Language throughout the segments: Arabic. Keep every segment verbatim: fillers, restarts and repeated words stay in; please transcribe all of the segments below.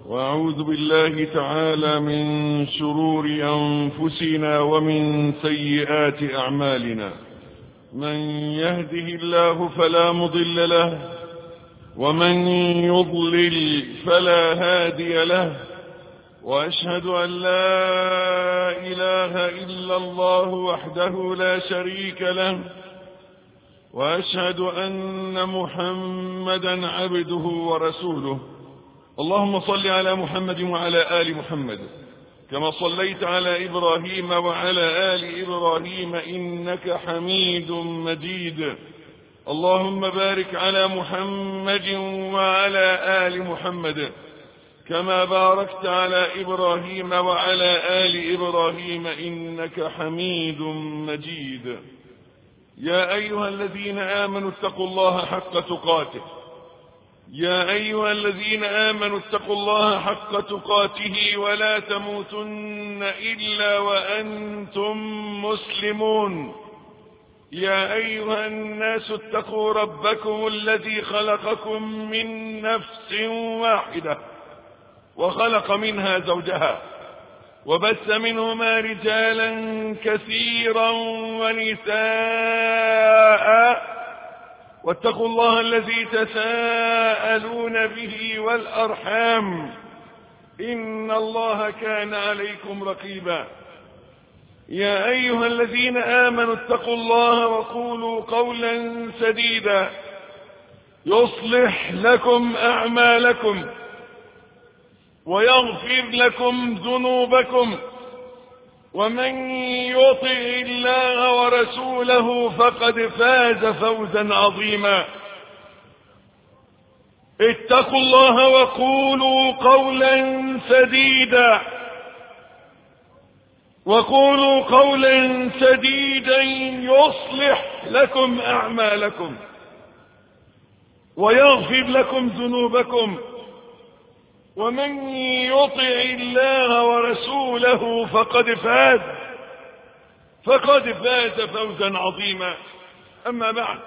وأعوذ بالله تعالى من شرور أنفسنا ومن سيئات أعمالنا. من يهده الله فلا مضل له، ومن يضلل فلا هادي له، وأشهد أن لا إله إلا الله وحده لا شريك له، وأشهد أن محمدا عبده ورسوله. اللهم صل على محمد وعلى آل محمد كما صليت على إبراهيم وعلى آل إبراهيم إنك حميد مجيد. اللهم بارك على محمد وعلى آل محمد كما باركت على إبراهيم وعلى آل إبراهيم إنك حميد مجيد. يا أيها الذين آمنوا اتقوا الله حق تقاته يا أيها الذين آمنوا اتقوا الله حق تقاته ولا تموتن إلا وأنتم مسلمون. يا أيها الناس اتقوا ربكم الذي خلقكم من نفس واحدة وخلق منها زوجها وبث منهما رجالا كثيرا ونساء، واتقوا الله الذي تساءلون به والأرحام إن الله كان عليكم رقيبا. يا أيها الذين آمنوا اتقوا الله وقولوا قولا سديدا يصلح لكم أعمالكم ويغفر لكم ذنوبكم، ومن يطع الله ورسوله فقد فاز فوزا عظيما. اتقوا الله وقولوا قولا سديدا وقولوا قولا سديدا يصلح لكم أعمالكم ويغفر لكم ذنوبكم، ومن يطع الله ورسوله فقد فاز فقد فاز فوزا عظيما. أما بعد،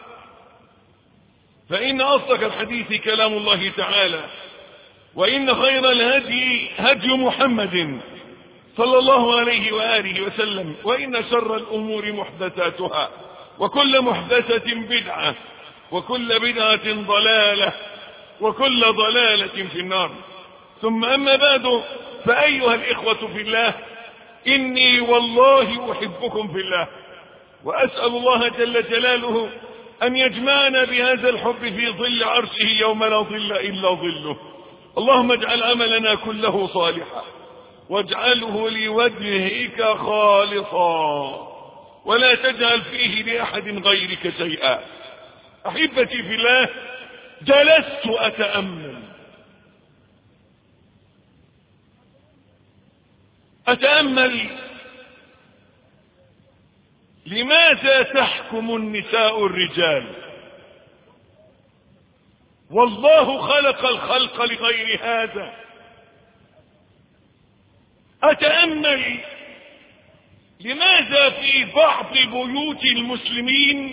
فإن أصدق الحديث كلام الله تعالى، وإن خير الهدي هدي محمد صلى الله عليه وآله وسلم، وإن شر الأمور محدثاتها، وكل محدثة بدعة، وكل بدعة ضلالة، وكل ضلالة في النار. ثم أما بعد، فأيها الإخوة في الله، إني والله أحبكم في الله، وأسأل الله جل جلاله أن يجمعنا بهذا الحب في ظل عرشه يوم لا ظل إلا ظله. اللهم اجعل عملنا كله صالحا، واجعله لوجهك خالصا، ولا تجعل فيه لأحد غيرك شيئا. أحبتي في الله، جلست أتأمل أتأمل لماذا تحكم النساء الرجال؟ والله خلق الخلق لغير هذا. أتأمل لماذا في بعض بيوت المسلمين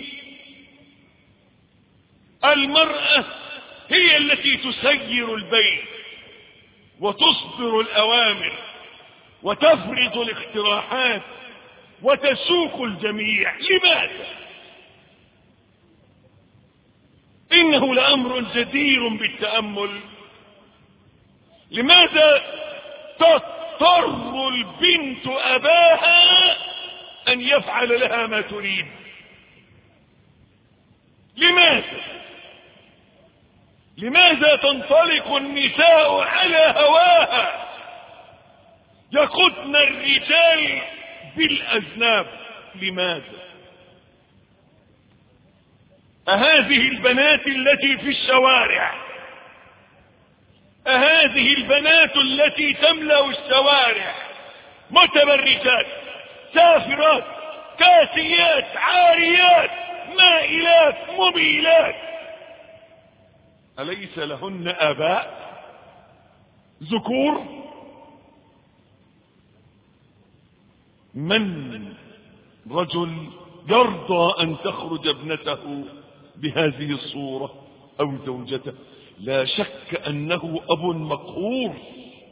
المرأة هي التي تسير البيت وتصدر الأوامر وتفرض الاقتراحات وتسوق الجميع؟ لماذا؟ إنه لأمر جدير بالتأمل. لماذا تضطر البنت أباها أن يفعل لها ما تريد؟ لماذا؟ لماذا تنطلق النساء على هواها يقودن الرجال بالأذناب؟ لماذا؟ أهذه البنات التي في الشوارع، أهذه البنات التي تملأ الشوارع متبرجات سافرات كاسيات عاريات مائلات مميلات، أليس لهن آباء ذكور؟ من رجل يرضى أن تخرج ابنته بهذه الصورة أو زوجته؟ لا شك أنه أب مقهور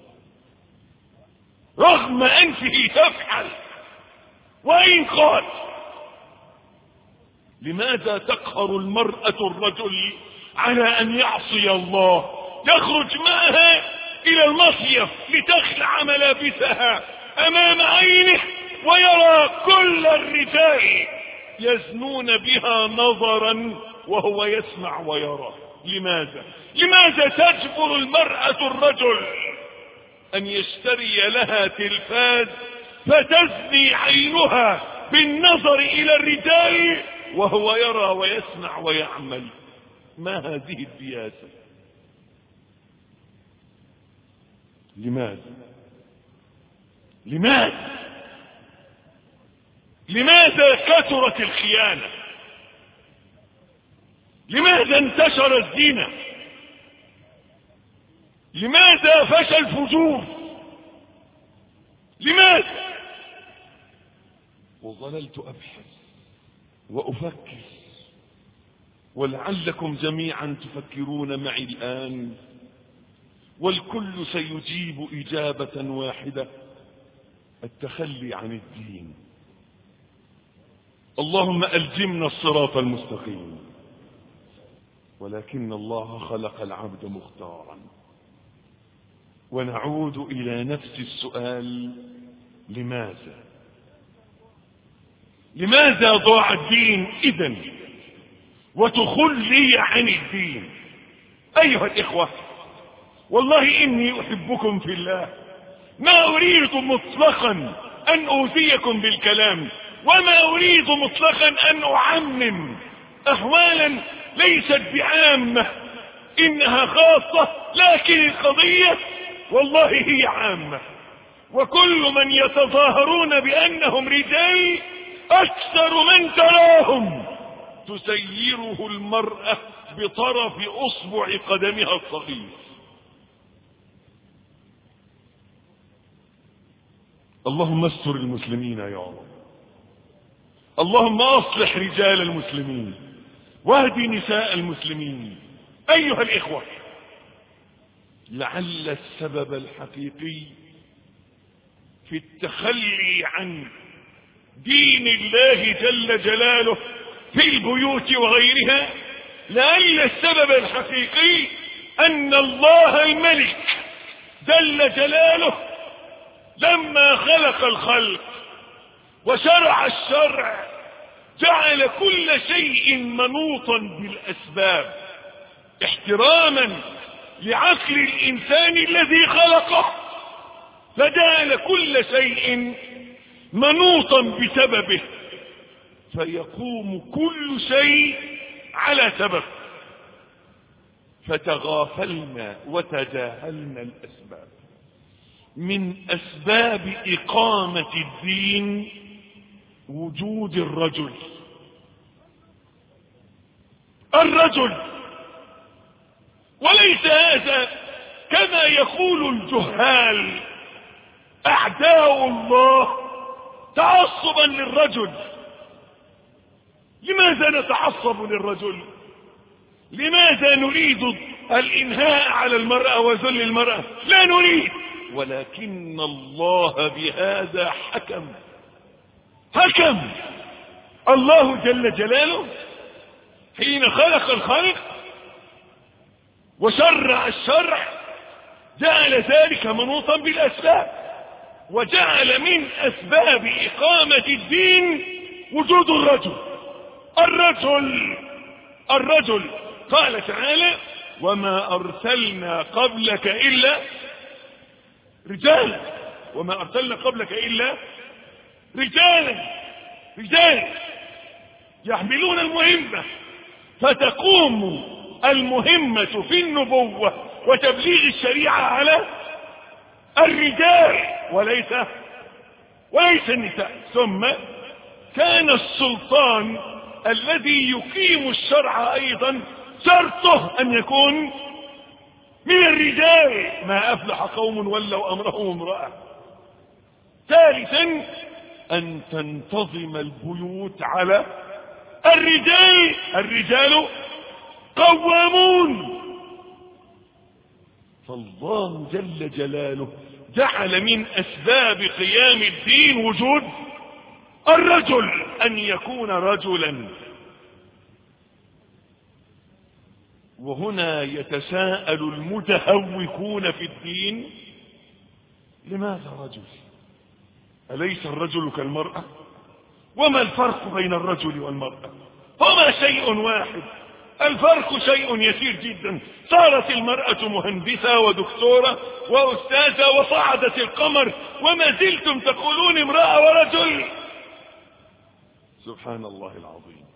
رغم أنفه تفعل وإن قال. لماذا تقهر المرأة الرجل على أن يعصي الله؟ تخرج معها إلى المصيف لتخلع ملابسها أمام عينه ويرى كل الرجال يزنون بها نظرا وهو يسمع ويرى. لماذا؟ لماذا تجبر المرأة الرجل أن يشتري لها تلفاز فتزني عينها بالنظر إلى الرجال وهو يرى ويسمع ويعمل؟ ما هذه الدياسة؟ لماذا؟ لماذا؟ لماذا كثرت الخيانة؟ لماذا انتشر الزنا؟ لماذا فشى الفجور؟ لماذا؟ وظللت أبحث وأفكر، ولعلكم جميعا تفكرون معي الآن، والكل سيجيب إجابة واحدة: التخلي عن الدين. اللهم ألزمنا الصراط المستقيم. ولكن الله خلق العبد مختارا. ونعود إلى نفس السؤال: لماذا؟ لماذا ضاع الدين إذن وتخلي عن الدين؟ أيها الإخوة، والله إني أحبكم في الله، ما أريد مطلقا أن أوذيكم بالكلام، وما أريد مطلقا أن أعمم أحوالا ليست بعامة، إنها خاصة، لكن القضية والله هي عامة. وكل من يتظاهرون بأنهم رجال أكثر من تراهم تسيره المرأة بطرف أصبع قدمها الصغير. اللهم استر المسلمين يا رب. اللهم أصلح رجال المسلمين واهد نساء المسلمين. أيها الإخوة، لعل السبب الحقيقي في التخلي عن دين الله جل جلاله في البيوت وغيرها، لعل السبب الحقيقي أن الله الملك جل جلاله لما خلق الخلق وشرع الشرع جعل كل شيء منوطا بالأسباب احتراما لعقل الإنسان الذي خلقه، فجعل كل شيء منوطا بسببه، فيقوم كل شيء على سبب. فتغافلنا وتجاهلنا الأسباب. من أسباب إقامة الدين وجود الرجل. الرجل، وليس هذا كما يقول الجهال أعداء الله تعصبا للرجل. لماذا نتعصب للرجل؟ لماذا نريد الإنهاء على المرأة وذل المرأة؟ لا نريد، ولكن الله بهذا حكم. حكم الله جل جلاله حين خلق الخلق وشرع الشرع، جعل ذلك منوطا بالأسباب، وجعل من أسباب إقامة الدين وجود الرجل. الرجل الرجل قال تعالى: وما أرسلنا قبلك إلا رجالا. وما أرسلنا قبلك إلا رجالا رجال يحملون المهمة، فتقوم المهمة في النبوة وتبليغ الشريعة على الرجال وليس وليس النساء. ثم كان السلطان الذي يقيم الشرع أيضا شرطه أن يكون من الرجال. ما أفلح قوم ولوا أمرهم امرأة. ثالثا أن تنتظم البيوت على الرجال. الرجال قوامون. فالله جل جلاله جعل من أسباب قيام الدين وجود الرجل، أن يكون رجلا. وهنا يتساءل المتهوكون في الدين: لماذا رجل؟ أليس الرجل كالمرأة؟ وما الفرق بين الرجل والمرأة؟ هما شيء واحد، الفرق شيء يسير جدا. صارت المرأة مهندسة ودكتورة وأستاذة وصعدت القمر، وما زلتم تقولون امرأة ورجل. سبحان الله العظيم.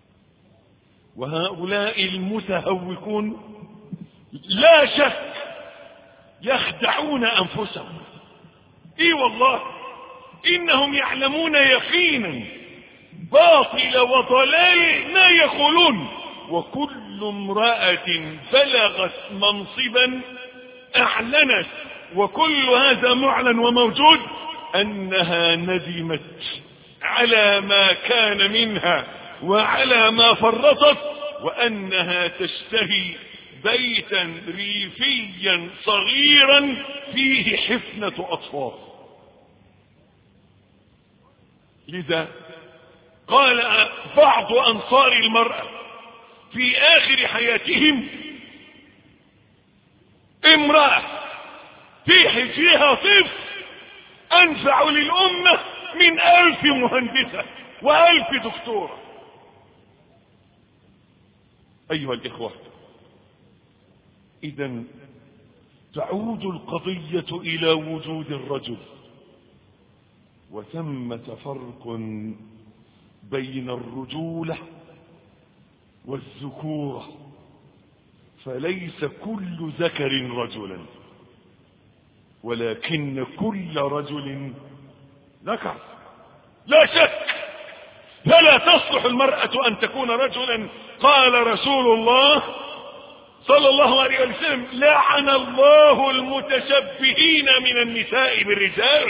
وهؤلاء المتهوكون لا شك يخدعون أنفسهم. اي والله إنهم يعلمون يقينا باطل وضلال ما يقولون. وكل امرأة بلغت منصبا أعلنت، وكل هذا معلن وموجود، أنها ندمت على ما كان منها وعلى ما فرطت، وأنها تشتهي بيتا ريفيا صغيرا فيه حفنة أطفال. لذا قال بعض أنصار المرأة في آخر حياتهم: امرأة في حجرها طفل أنفع للأمة من ألف مهندسة وألف دكتورة. أيها الإخوة، إذن تعود القضية إلى وجود الرجل، وثمة فرق بين الرجولة والذكورة، فليس كل ذكر رجلا، ولكن كل رجل ذكر. لا شك فلا تصلح المرأة أن تكون رجلا. قال رسول الله صلى الله عليه وسلم: لعن الله المتشبهين من النساء بالرجال.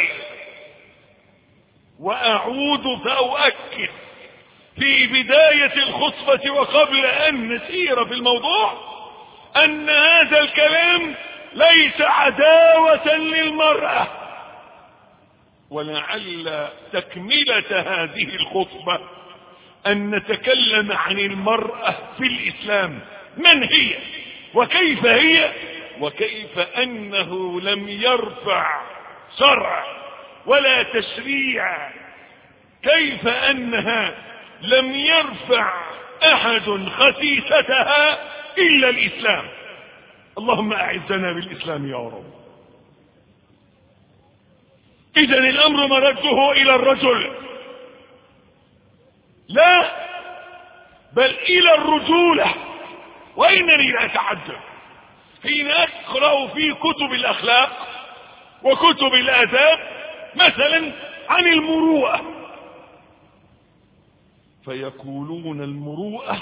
وأعود فأؤكد في بداية الخطبة وقبل أن نسير في الموضوع أن هذا الكلام ليس عداوة للمرأة. ولعل تكملة هذه الخطبة أن نتكلم عن المرأة في الإسلام، من هي وكيف هي، وكيف أنه لم يرفع شرع ولا تشريع، كيف أنها لم يرفع أحد خسيستها إلا الإسلام. اللهم أعزنا بالإسلام يا رب. إذن الأمر مرده إلى الرجل، لا بل إلى الرجولة. وإنني لا أتعجب حين أقرأ في كتب الأخلاق وكتب الآداب مثلا عن المروءة، فيقولون المروءة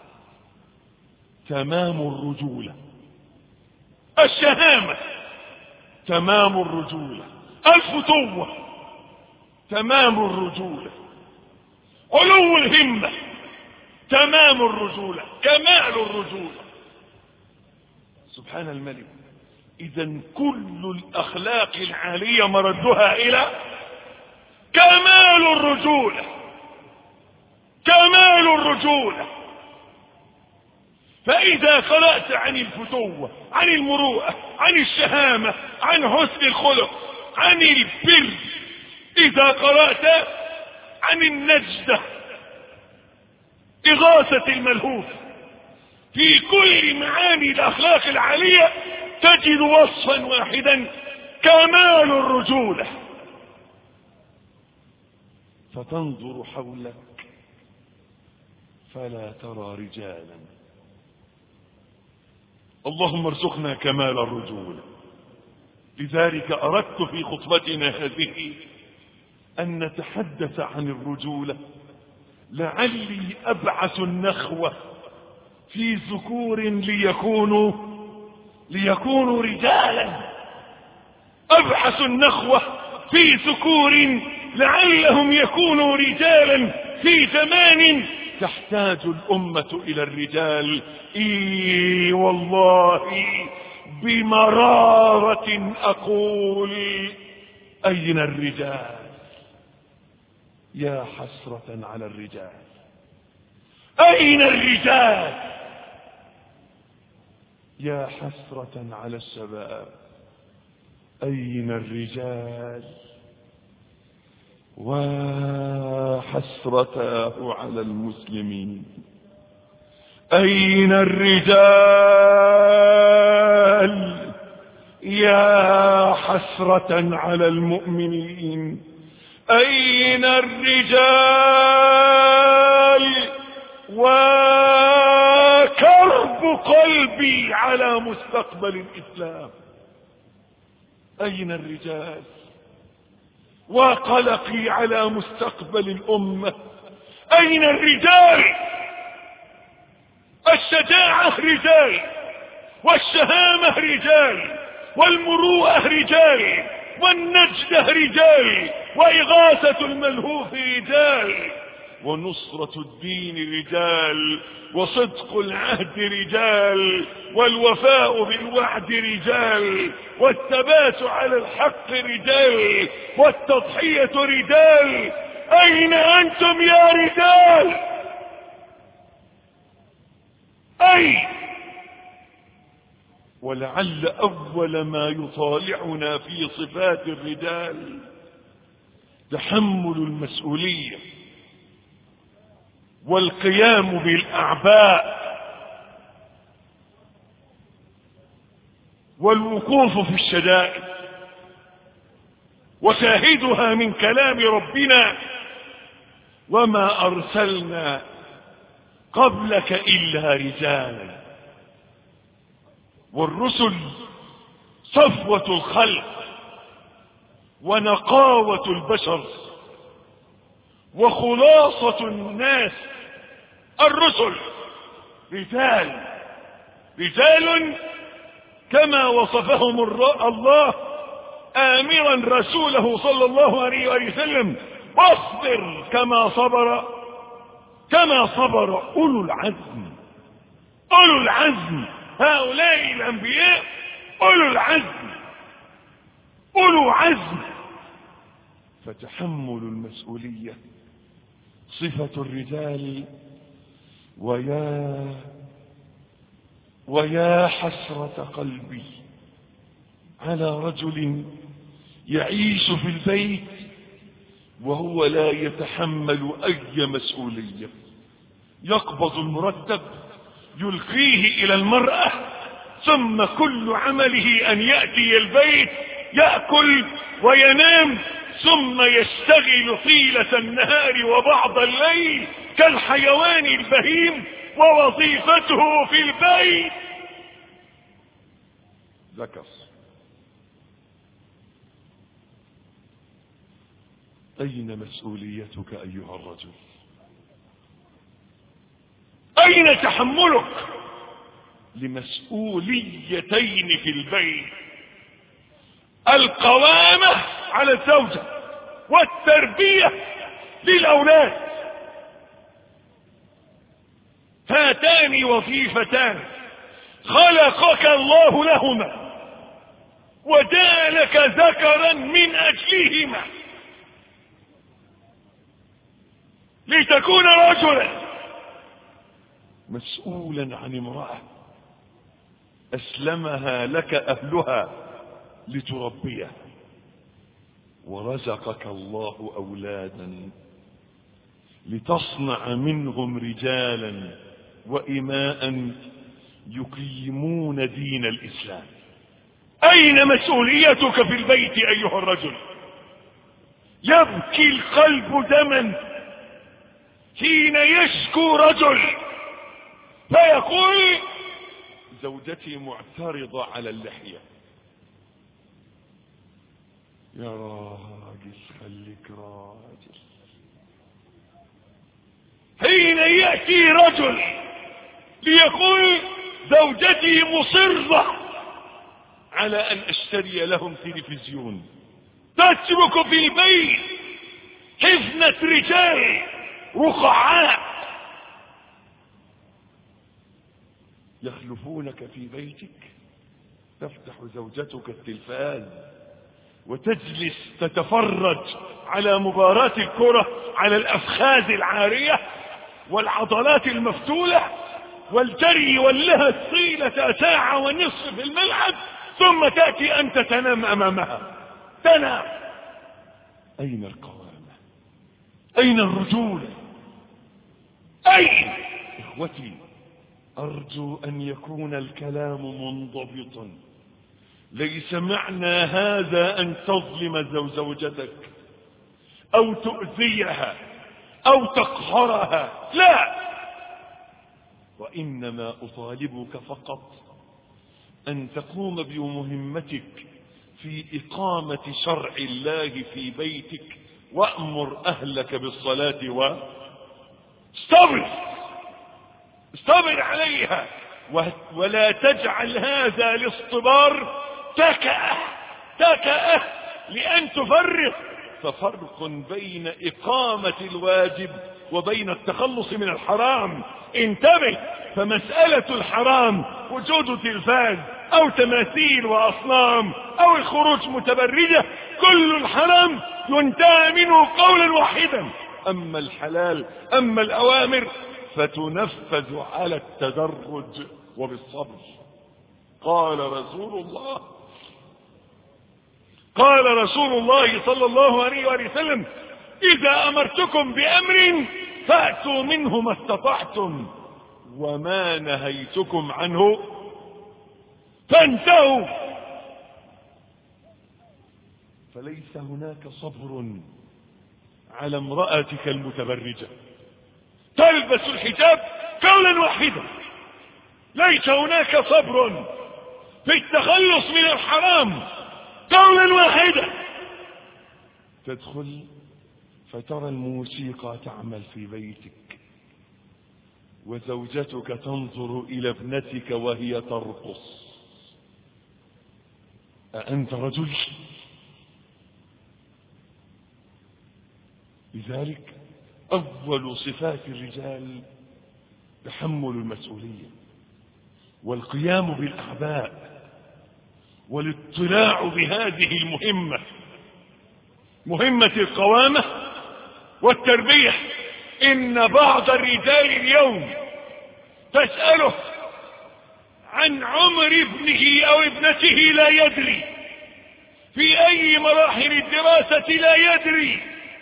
تمام الرجولة، الشهامة تمام الرجولة، الفتوة تمام الرجولة، علو الهمة تمام الرجولة، كمال الرجولة. سبحان الملك. إذن كل الأخلاق العالية مردها إلى كمال الرجولة، كمال الرجولة. فإذا قرأت عن الفتوة، عن المروءة، عن الشهامة، عن حسن الخلق، عن البر، إذا قرأت عن النجدة، إغاثة الملهوف، في كل معاني الأخلاق العالية تجد وصفا واحدا: كمال الرجولة. فتنظر حولك فلا ترى رجالا. اللهم ارزقنا كمال الرجولة. لذلك أردت في خطبتنا هذه أن نتحدث عن الرجولة، لعلي أبعث النخوة في ذكور ليكونوا ليكونوا رجالا، أبعث النخوة في ذكور لعلهم يكونوا رجالا في زمان تحتاج الأمة إلى الرجال. إي والله بمرارة أقول أين الرجال؟ يا حسرة على الرجال. أين الرجال؟ يا حسرة على الشباب. أين الرجال؟ وحسرته على المسلمين. أين الرجال؟ يا حسرة على المؤمنين. أين الرجال؟ وكرب قلبي على مستقبل الإسلام. أين الرجال؟ وقلقي على مستقبل الأمة. أين الرجال؟ الشجاعة رجال، والشهامة رجال، والمروءة رجال، والنجدة رجال، وإغاثة الملهوف رجال، ونصرة الدين رجال، وصدق العهد رجال، والوفاء بالوعد رجال، والثبات على الحق رجال، والتضحية رجال. أين أنتم يا رجال؟ أين؟ ولعل أول ما يطالعنا في صفات الرجال تحمل المسؤولية والقيام بالأعباء والوقوف في الشدائد. وشاهدها من كلام ربنا: وما أرسلنا قبلك إلا رجالا. والرسل صفوة الخلق ونقاوة البشر وخلاصة الناس. الرسل رجال، رجال كما وصفهم الله آمرا رسوله صلى الله عليه وسلم: واصبر كما صبر كما صبر أولو العزم. أولو العزم هؤلاء الأنبياء أولو العزم، أولو عزم. فتحمل المسؤولية صفة الرجال. ويا ويا حسرة قلبي على رجل يعيش في البيت وهو لا يتحمل أي مسؤولية. يقبض المرتب يلقيه إلى المرأة، ثم كل عمله أن يأتي البيت يأكل وينام، ثم يشتغل طيلة النهار وبعض الليل كالحيوان البهيم، ووظيفته في البيت ذكر. أين مسؤوليتك أيها الرجل؟ أين تحملك لمسؤوليتين في البيت؟ القوامة على الزوجة والتربية للأولاد. هاتان وظيفتان خلقك الله لهما وجعلك ذكرا من أجلهما لتكون رجلا مسؤولا عن امرأة أسلمها لك أهلها لتربيه. ورزقك الله أولادا لتصنع منهم رجالا وإماء يقيمون دين الإسلام. أين مسؤوليتك في البيت أيها الرجل؟ يبكي القلب دما حين يشكو رجل فيقول: زوجتي معترضة على اللحية. يا راجل خليك راجل. حين يأتي رجل ليقول: زوجتي مصرة على أن أشتري لهم تلفزيون، تترك في البيت حفنة رجال رقعاء يخلفونك في بيتك تفتح زوجتك التلفاز وتجلس تتفرج على مباراة الكرة على الأفخاذ العارية والعضلات المفتولة والجري واللهث طيلة ساعة ونصف في الملعب، ثم تأتي أنت تنام أمامها. تنام. أين القوامة؟ أين الرجولة؟ أين؟ إخوتي، أرجو أن يكون الكلام منضبطا. ليس معنى هذا أن تظلم زوجتك أو تؤذيها أو تقهرها، لا، وإنما أطالبك فقط أن تقوم بمهمتك في إقامة شرع الله في بيتك، وأمر أهلك بالصلاة و استبر استبر عليها، ولا تجعل هذا الاصطبار تكأة تكأة لأن تفرق. ففرق بين إقامة الواجب وبين التخلص من الحرام. انتبه، فمسألة الحرام وجود تلفاز أو تماثيل وأصنام أو الخروج متبرجة، كل الحرام ينتهى منه قولا واحدا. أما الحلال، أما الأوامر فتنفذ على التدرج وبالصبر. قال رسول الله قال رسول الله صلى الله عليه وسلم: إذا أمرتكم بأمر فأتوا منه ما استطعتم، وما نهيتكم عنه فانتهوا. فليس هناك صبر على امرأتك المتبرجة تلبس الحجاب قولا واحدا. ليس هناك صبر في التخلص من الحرام قولا واحدا. تدخل فترى الموسيقى تعمل في بيتك، وزوجتك تنظر إلى ابنتك وهي ترقص. أأنت رجل؟ لذلك أول صفات الرجال تحمل المسؤولية والقيام بالأعباء والاطلاع بهذه المهمة، مهمة القوامة والتربية. إن بعض الرجال اليوم تسأله عن عمر ابنه أو ابنته لا يدري، في أي مراحل الدراسة لا يدري،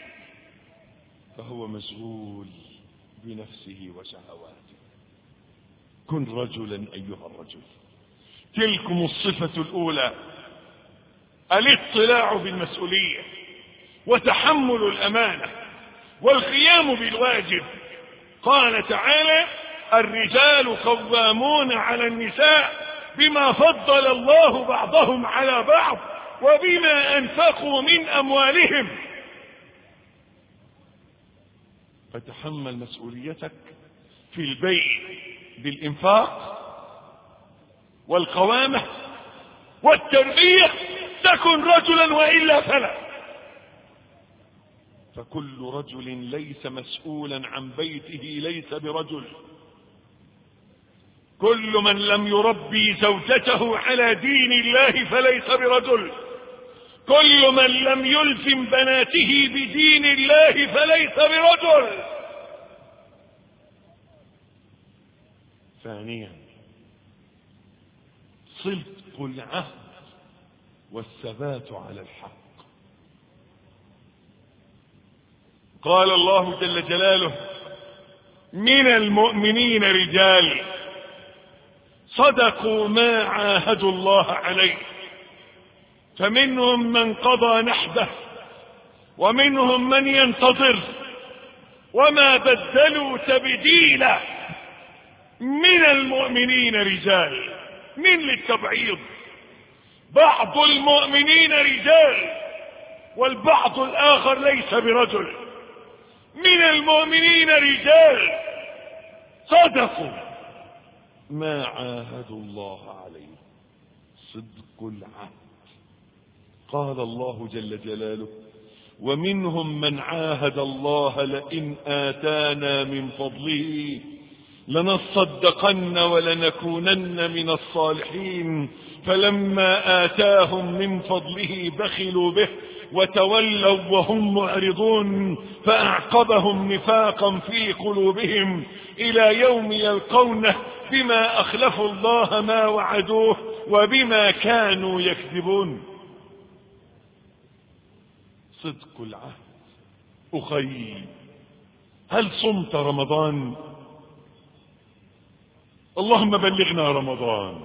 فهو مشغول بنفسه وشهواته. كن رجلا أيها الرجل. تلكم الصفة الأولى، الاطلاع بالمسؤولية وتحمل الأمانة والقيام بالواجب. قال تعالى: الرجال قوامون على النساء بما فضل الله بعضهم على بعض وبما أنفقوا من أموالهم. فتحمل مسؤوليتك في البيت بالإنفاق والقوامة والتربية. تكن رجلا وإلا فلا. فكل رجل ليس مسؤولا عن بيته ليس برجل. كل من لم يربي زوجته على دين الله فليس برجل. كل من لم يلزم بناته بدين الله فليس برجل. ثانيا، صدق العهد والثبات على الحق. قال الله جل جلاله: من المؤمنين رجال صدقوا ما عاهدوا الله عليه، فمنهم من قضى نحبه ومنهم من ينتظر وما بدلوا تبديلا. من المؤمنين رجال، من للتبعيض. بعض المؤمنين رجال والبعض الآخر ليس برجل. من المؤمنين رجال صدقوا ما عاهدوا الله عليه، صدق العهد. قال الله جل جلاله: ومنهم من عاهد الله لئن آتانا من فضله لنصدقن ولنكونن من الصالحين فلما آتاهم من فضله بخلوا به وتولوا وهم معرضون فأعقبهم نفاقا في قلوبهم إلى يوم يلقونه بما أخلفوا الله ما وعدوه وبما كانوا يكذبون. صدق العهد. أخي، هل صمت رمضان؟ اللهم بلغنا رمضان.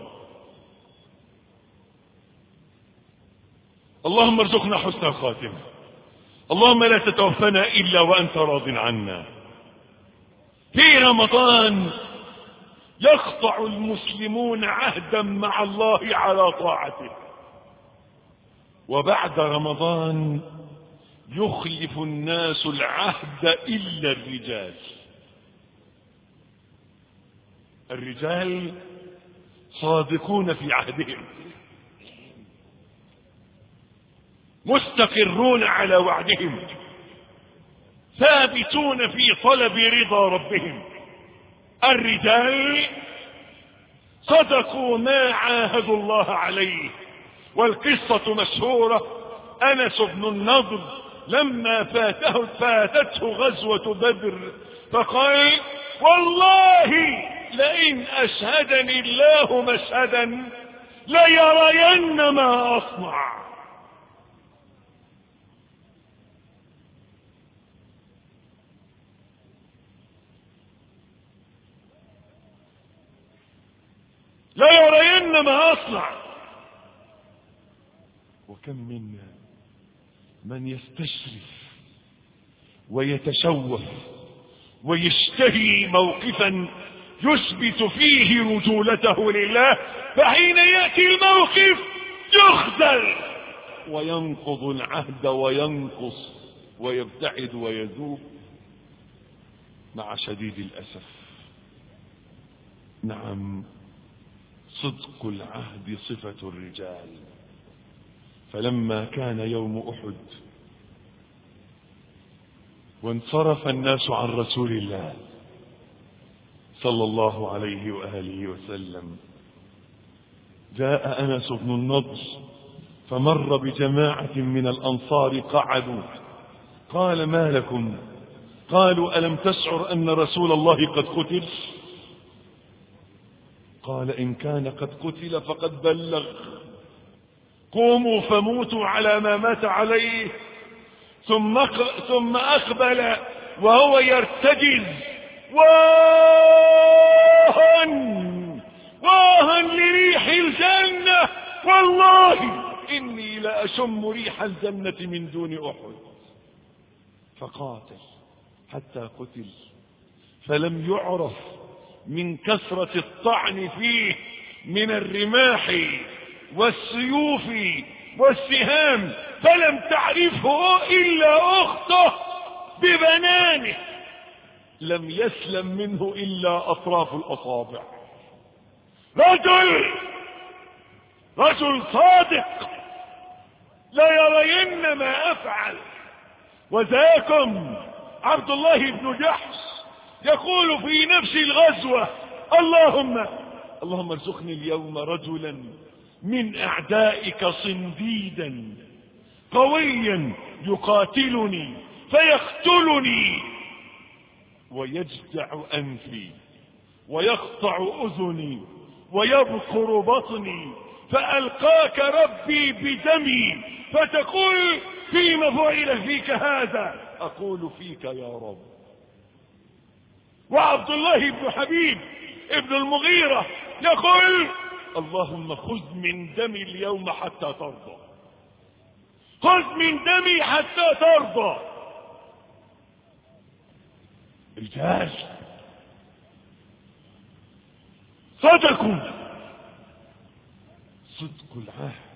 اللهم ارزقنا حسن الخاتمة. اللهم لا تتوفنا إلا وأنت راض عنا. في رمضان يقطع المسلمون عهدا مع الله على طاعته، وبعد رمضان يخلف الناس العهد إلا الرجال. الرجال صادقون في عهدهم، مستقرون على وعدهم، ثابتون في طلب رضا ربهم. الرجال صدقوا ما عاهدوا الله عليه. والقصة مشهورة. أنس بن النضر لما فاته فاتته غزوة بدر فقال: والله لئن أشهدني الله مشهدا ليرين ما أصنع. لا يرين ما أصنع. وكم منا من يستشرف ويتشوف ويشتهي موقفا يثبت فيه رجولته لله، فحين يأتي الموقف يخذل وينقض العهد وينقص ويبتعد ويذوب مع شديد الأسف. نعم، صدق العهد صفة الرجال. فلما كان يوم أحد وانصرف الناس عن رسول الله صلى الله عليه وآله وسلم، جاء أنس بن النضر فمر بجماعة من الأنصار قعدوا، قال: ما لكم؟ قالوا: ألم تشعر أن رسول الله قد قتل؟ قال: إن كان قد قتل فقد بلغ، قوموا فموتوا على ما مات عليه. ثم ثم أقبل وهو يرتجز: واها واها لريح الجنة، والله إني لأشم ريح الجنة من دون أحد. فقاتل حتى قتل، فلم يعرف من كثرة الطعن فيه من الرماح والسيوف والسهام، فلم تعرفه إلا أخته ببنانه، لم يسلم منه إلا أطراف الأصابع. رجل رجل صادق لا يرين ما أفعل. وذاكم عبد الله بن جحش يقول في نفس الغزوة: اللهم اللهم ارزقني اليوم رجلا من أعدائك صنديدا قويا يقاتلني فيقتلني ويجزع أنفي ويقطع أذني ويبقر بطني، فألقاك ربي بدمي فتقول: فيما فعل فيك هذا؟ أقول: فيك يا رب. وعبد الله بن حبيب ابن المغيرة يقول: اللهم خذ من دمي اليوم حتى ترضى، خذ من دمي حتى ترضى. رجال صدقوا. صدق العهد.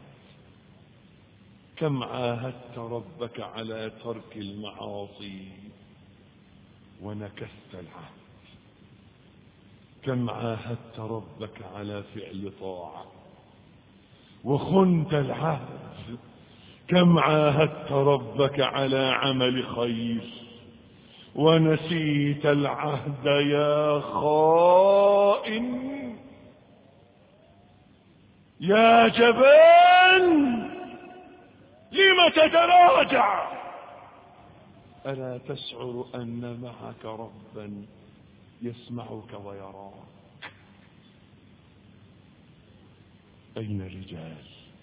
كم عاهدت ربك على ترك المعاصي ونكثت العهد؟ كم عاهدت ربك على فعل طاعة وخنت العهد؟ كم عاهدت ربك على عمل خير ونسيت العهد يا خائن؟ يا جبان لم تتراجع؟ ألا تشعر أن معك ربا يسمعك ويراك؟ أين الرجال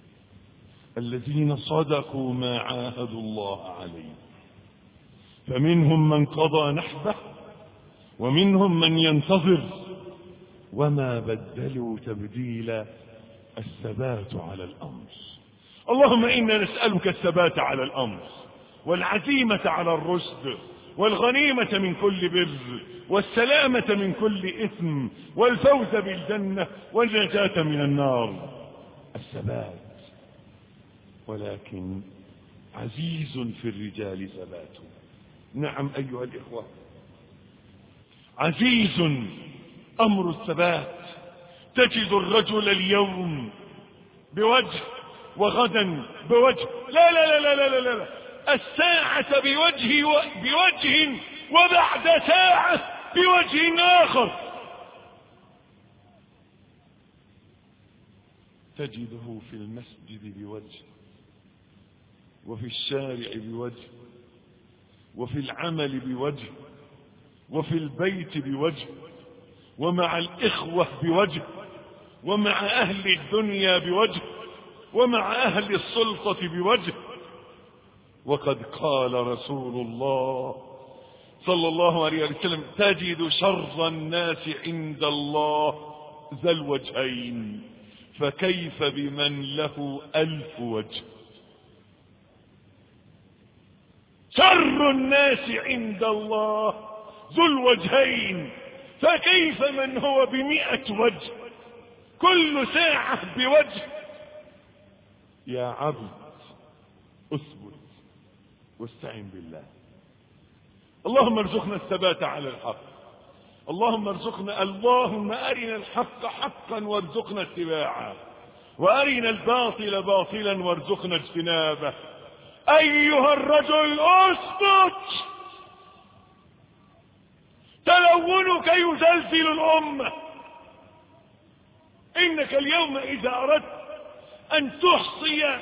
الذين صدقوا ما عاهدوا الله عليه؟ فمنهم من قضى نحبه ومنهم من ينتظر وما بدلوا تبديلا. الثبات على الأمر. اللهم إنا نسألك الثبات على الأمر والعزيمة على الرشد والغنيمة من كل بر والسلامة من كل إثم والفوز بالجنة والنجاة من النار. الثبات. ولكن عزيز في الرجال ثباته. نعم أيها الإخوة، عزيز أمر الثبات. تجد الرجل اليوم بوجه وغدا بوجه، لا لا لا لا لا لا, لا. الساعة بوجه و... بوجه وبعد ساعة بوجه آخر. تجده في المسجد بوجه وفي الشارع بوجه وفي العمل بوجه وفي البيت بوجه ومع الإخوة بوجه ومع أهل الدنيا بوجه ومع أهل السلطة بوجه. وقد قال رسول الله صلى الله عليه وسلم: تجد شر الناس عند الله ذا الوجهين، فكيف بمن له ألف وجه؟ شر الناس عند الله ذو الوجهين، فكيف من هو بمئة وجه كل ساعة بوجه؟ يا عبد اثبت واستعن بالله. اللهم ارزقنا الثبات على الحق. اللهم ارزقنا اللهم أرنا الحق حقا وارزقنا اتباعه، وأرنا الباطل باطلا وارزقنا اجتنابه. أيها الرجل اثبت، تلونك يزلزل الأمة. إنك اليوم إذا أردت أن تحصي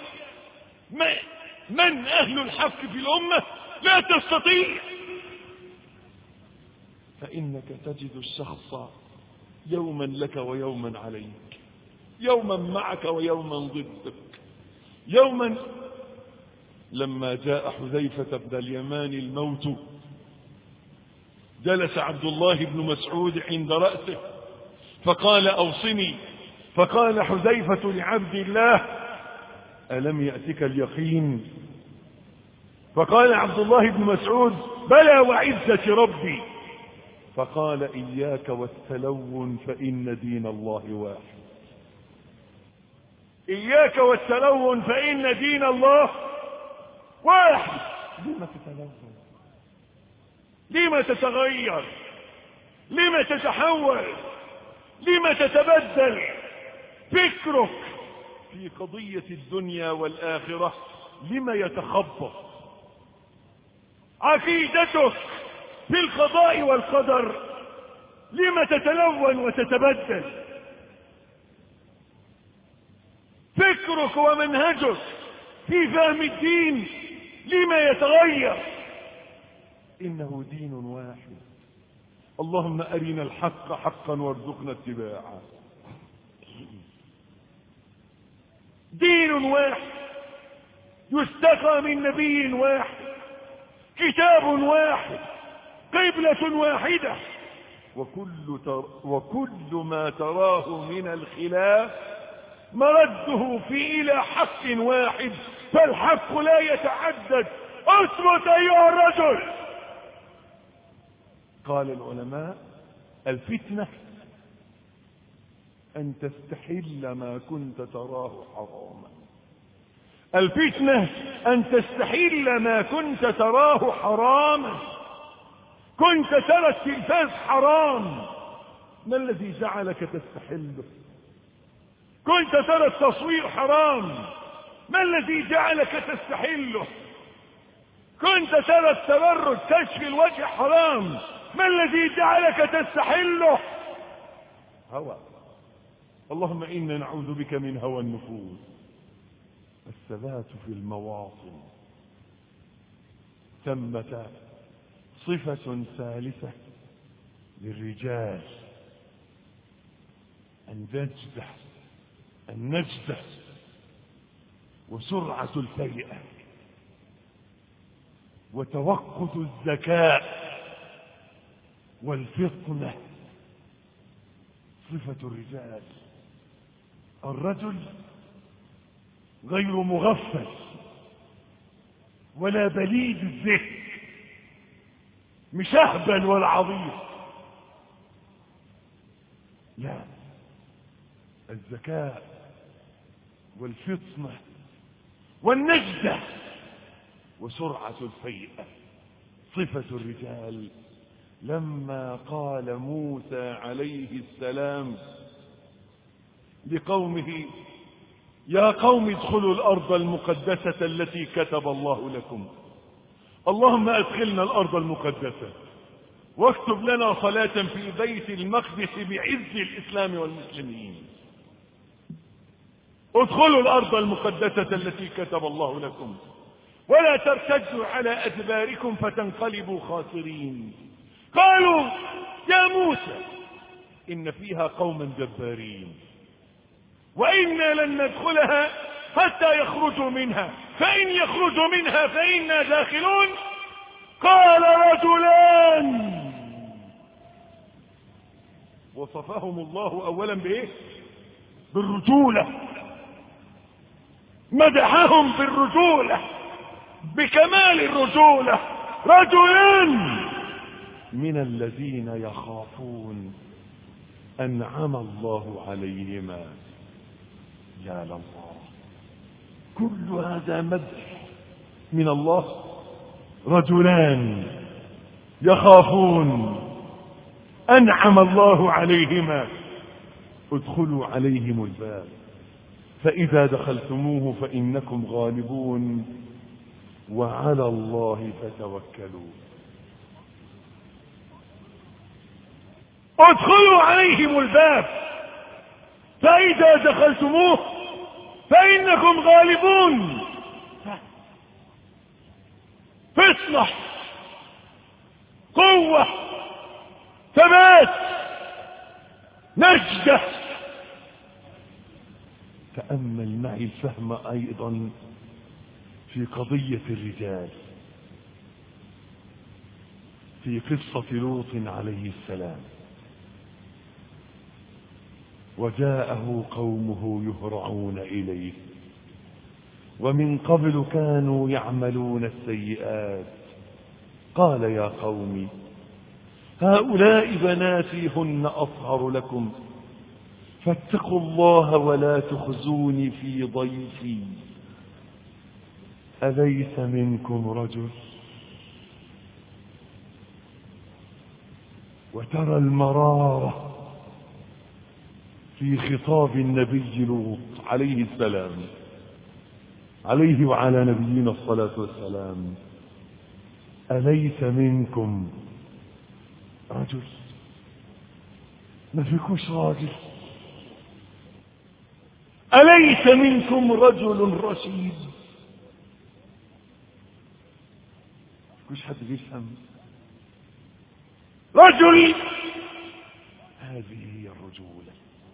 من أهل الحق في الأمة لا تستطيع، فإنك تجد الشخص يوما لك ويوما عليك، يوما معك ويوما ضدك. يوما لما جاء حذيفة بن اليمان الموت جلس عبد الله بن مسعود عند رأسه فقال: أوصني. فقال حذيفة لعبد الله: ألم يأتك اليقين؟ فقال عبد الله بن مسعود: بلى وعزة ربي. فقال: إياك والتلون فإن دين الله واحد. إياك والتلون فإن دين الله واحد. لما تتلون؟ لما تتغير؟ لما تتحول؟ لما تتبدل فكرك في قضية الدنيا والآخرة؟ لما يتخبط عقيدتك في القضاء والقدر؟ لما تتلون وتتبدل فكرك ومنهجك في فهم الدين؟ لما يتغير؟ إنه دين واحد. اللهم أرنا الحق حقا وارزقنا اتباعه. دين واحد يستقى من نبي واحد، كتاب واحد، قبلة واحدة. وكل, تر وكل ما تراه من الخلاف مرده في إلى حق واحد، فالحق لا يتعدد. اثبت أيها الرجل. قال العلماء: الفتنة أن تستحل ما كنت تراه حراما. الفتنة أن تستحل ما كنت تراه حراما. كنت ترى التلفاز حرام، ما الذي جعلك تستحله؟ كنت ترى التصوير حرام، ما الذي جعلك تستحله؟ كنت ترى التبرج كشف الوجه حرام، ما الذي جعلك تستحله؟ هوى. اللهم إنا نعوذ بك من هوى النفوس. الثبات في المواطن. ثمة صفة ثالثة للرجال: النجدة النجدة وسرعة الفيئة وتوقد الذكاء والفطنة. صفة الرجال: الرجل غير مغفل ولا بليد الذهن، مش اهبل ولا عظيم، لا، الذكاء والفطنة والنجدة وسرعة الفيئة صفة الرجال. لما قال موسى عليه السلام لقومه: يا قوم ادخلوا الأرض المقدسة التي كتب الله لكم، اللهم ادخلنا الأرض المقدسة واكتب لنا صلاة في بيت المقدس بعز الإسلام والمسلمين. ادخلوا الأرض المقدسة التي كتب الله لكم ولا ترتدوا على أدباركم فتنقلبوا خاسرين. قالوا: يا موسى إن فيها قوما جبارين وإنا لن ندخلها حتى يخرجوا منها فإن يخرجوا منها فإنا داخلون. قال رجلان وصفهم الله أولا بإيه؟ بالرجولة، مدحهم بالرجولة بكمال الرجولة. رجلان من الذين يخافون أنعم الله عليهما. يا الله، كل هذا مدح من الله. رجلان يخافون أنعم الله عليهما ادخلوا عليهم الباب فإذا دخلتموه فإنكم غالبون وعلى الله فتوكلوا. ادخلوا عليهم الباب فإذا دخلتموه فإنكم غالبون. فطنة، قوة، ثبات، نجدة. تأمل معي الفهم أيضا في قضية الرجال في قصة لوط عليه السلام. وجاءه قومه يهرعون إليه ومن قبل كانوا يعملون السيئات. قال: يا قوم هؤلاء بناتي هن أطهر لكم فاتقوا الله ولا تخزوني في ضيفي أليس منكم رجل. وترى المرارة في خطاب النبي لوط عليه السلام، عليه وعلى نبينا الصلاة والسلام. أليس منكم رجل؟ ما فيكوش راجل؟ أليس منكم رجل رشيد؟ مش حد بيفهم رجل. هذه هي الرجولة،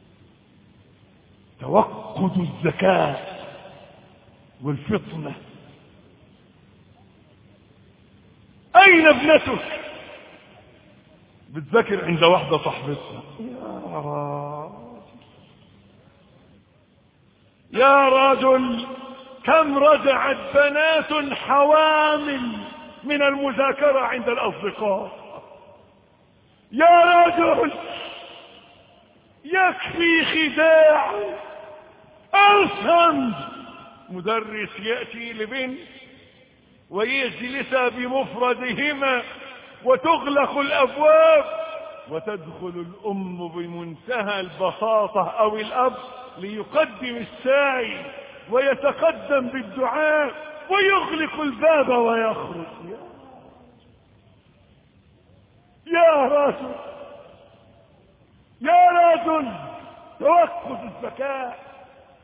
توقد الذكاء والفطنة. أين ابنتك؟ بتذكر عند واحدة صاحبتها: يا راجل يا رجل كم رجعت بنات حوامل من المذاكرة عند الأصدقاء. يا رجل يكفي خداع. أرسم مدرس يأتي لبنت ويجلس بمفردهما وتغلق الأبواب وتدخل الأم بمنتهى البساطة أو الأب ليقدم الساعي ويتقدم بالدعاء ويغلق الباب ويخرج. يا رجل يا رجل توقف الذكاء،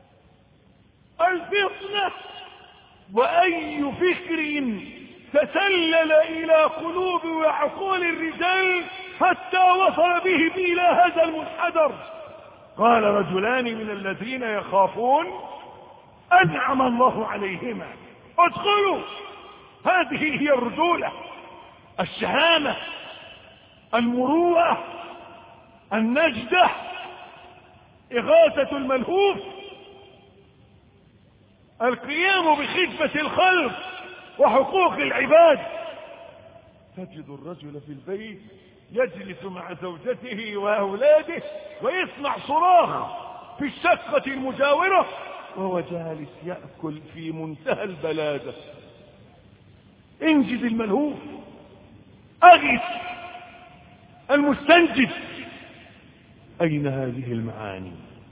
الفطنة. وأي فكر تسلل إلى قلوب وعقول الرجال حتى وصل بهم إلى هذا المنحدر. قال رجلان من الذين يخافون أنعم الله عليهما ادخلوا. هذه هي الرجولة، الشهامة، المروءة، النجدة، إغاثة الملهوف، القيام بخدمة الخلق وحقوق العباد. تجد الرجل في البيت يجلس مع زوجته وأولاده ويسمع صراخ في الشقة المجاورة وهو جالس يأكل في منتهى البلادة. انجد الملهوف، أغث المستنجد. أين هذه المعاني؟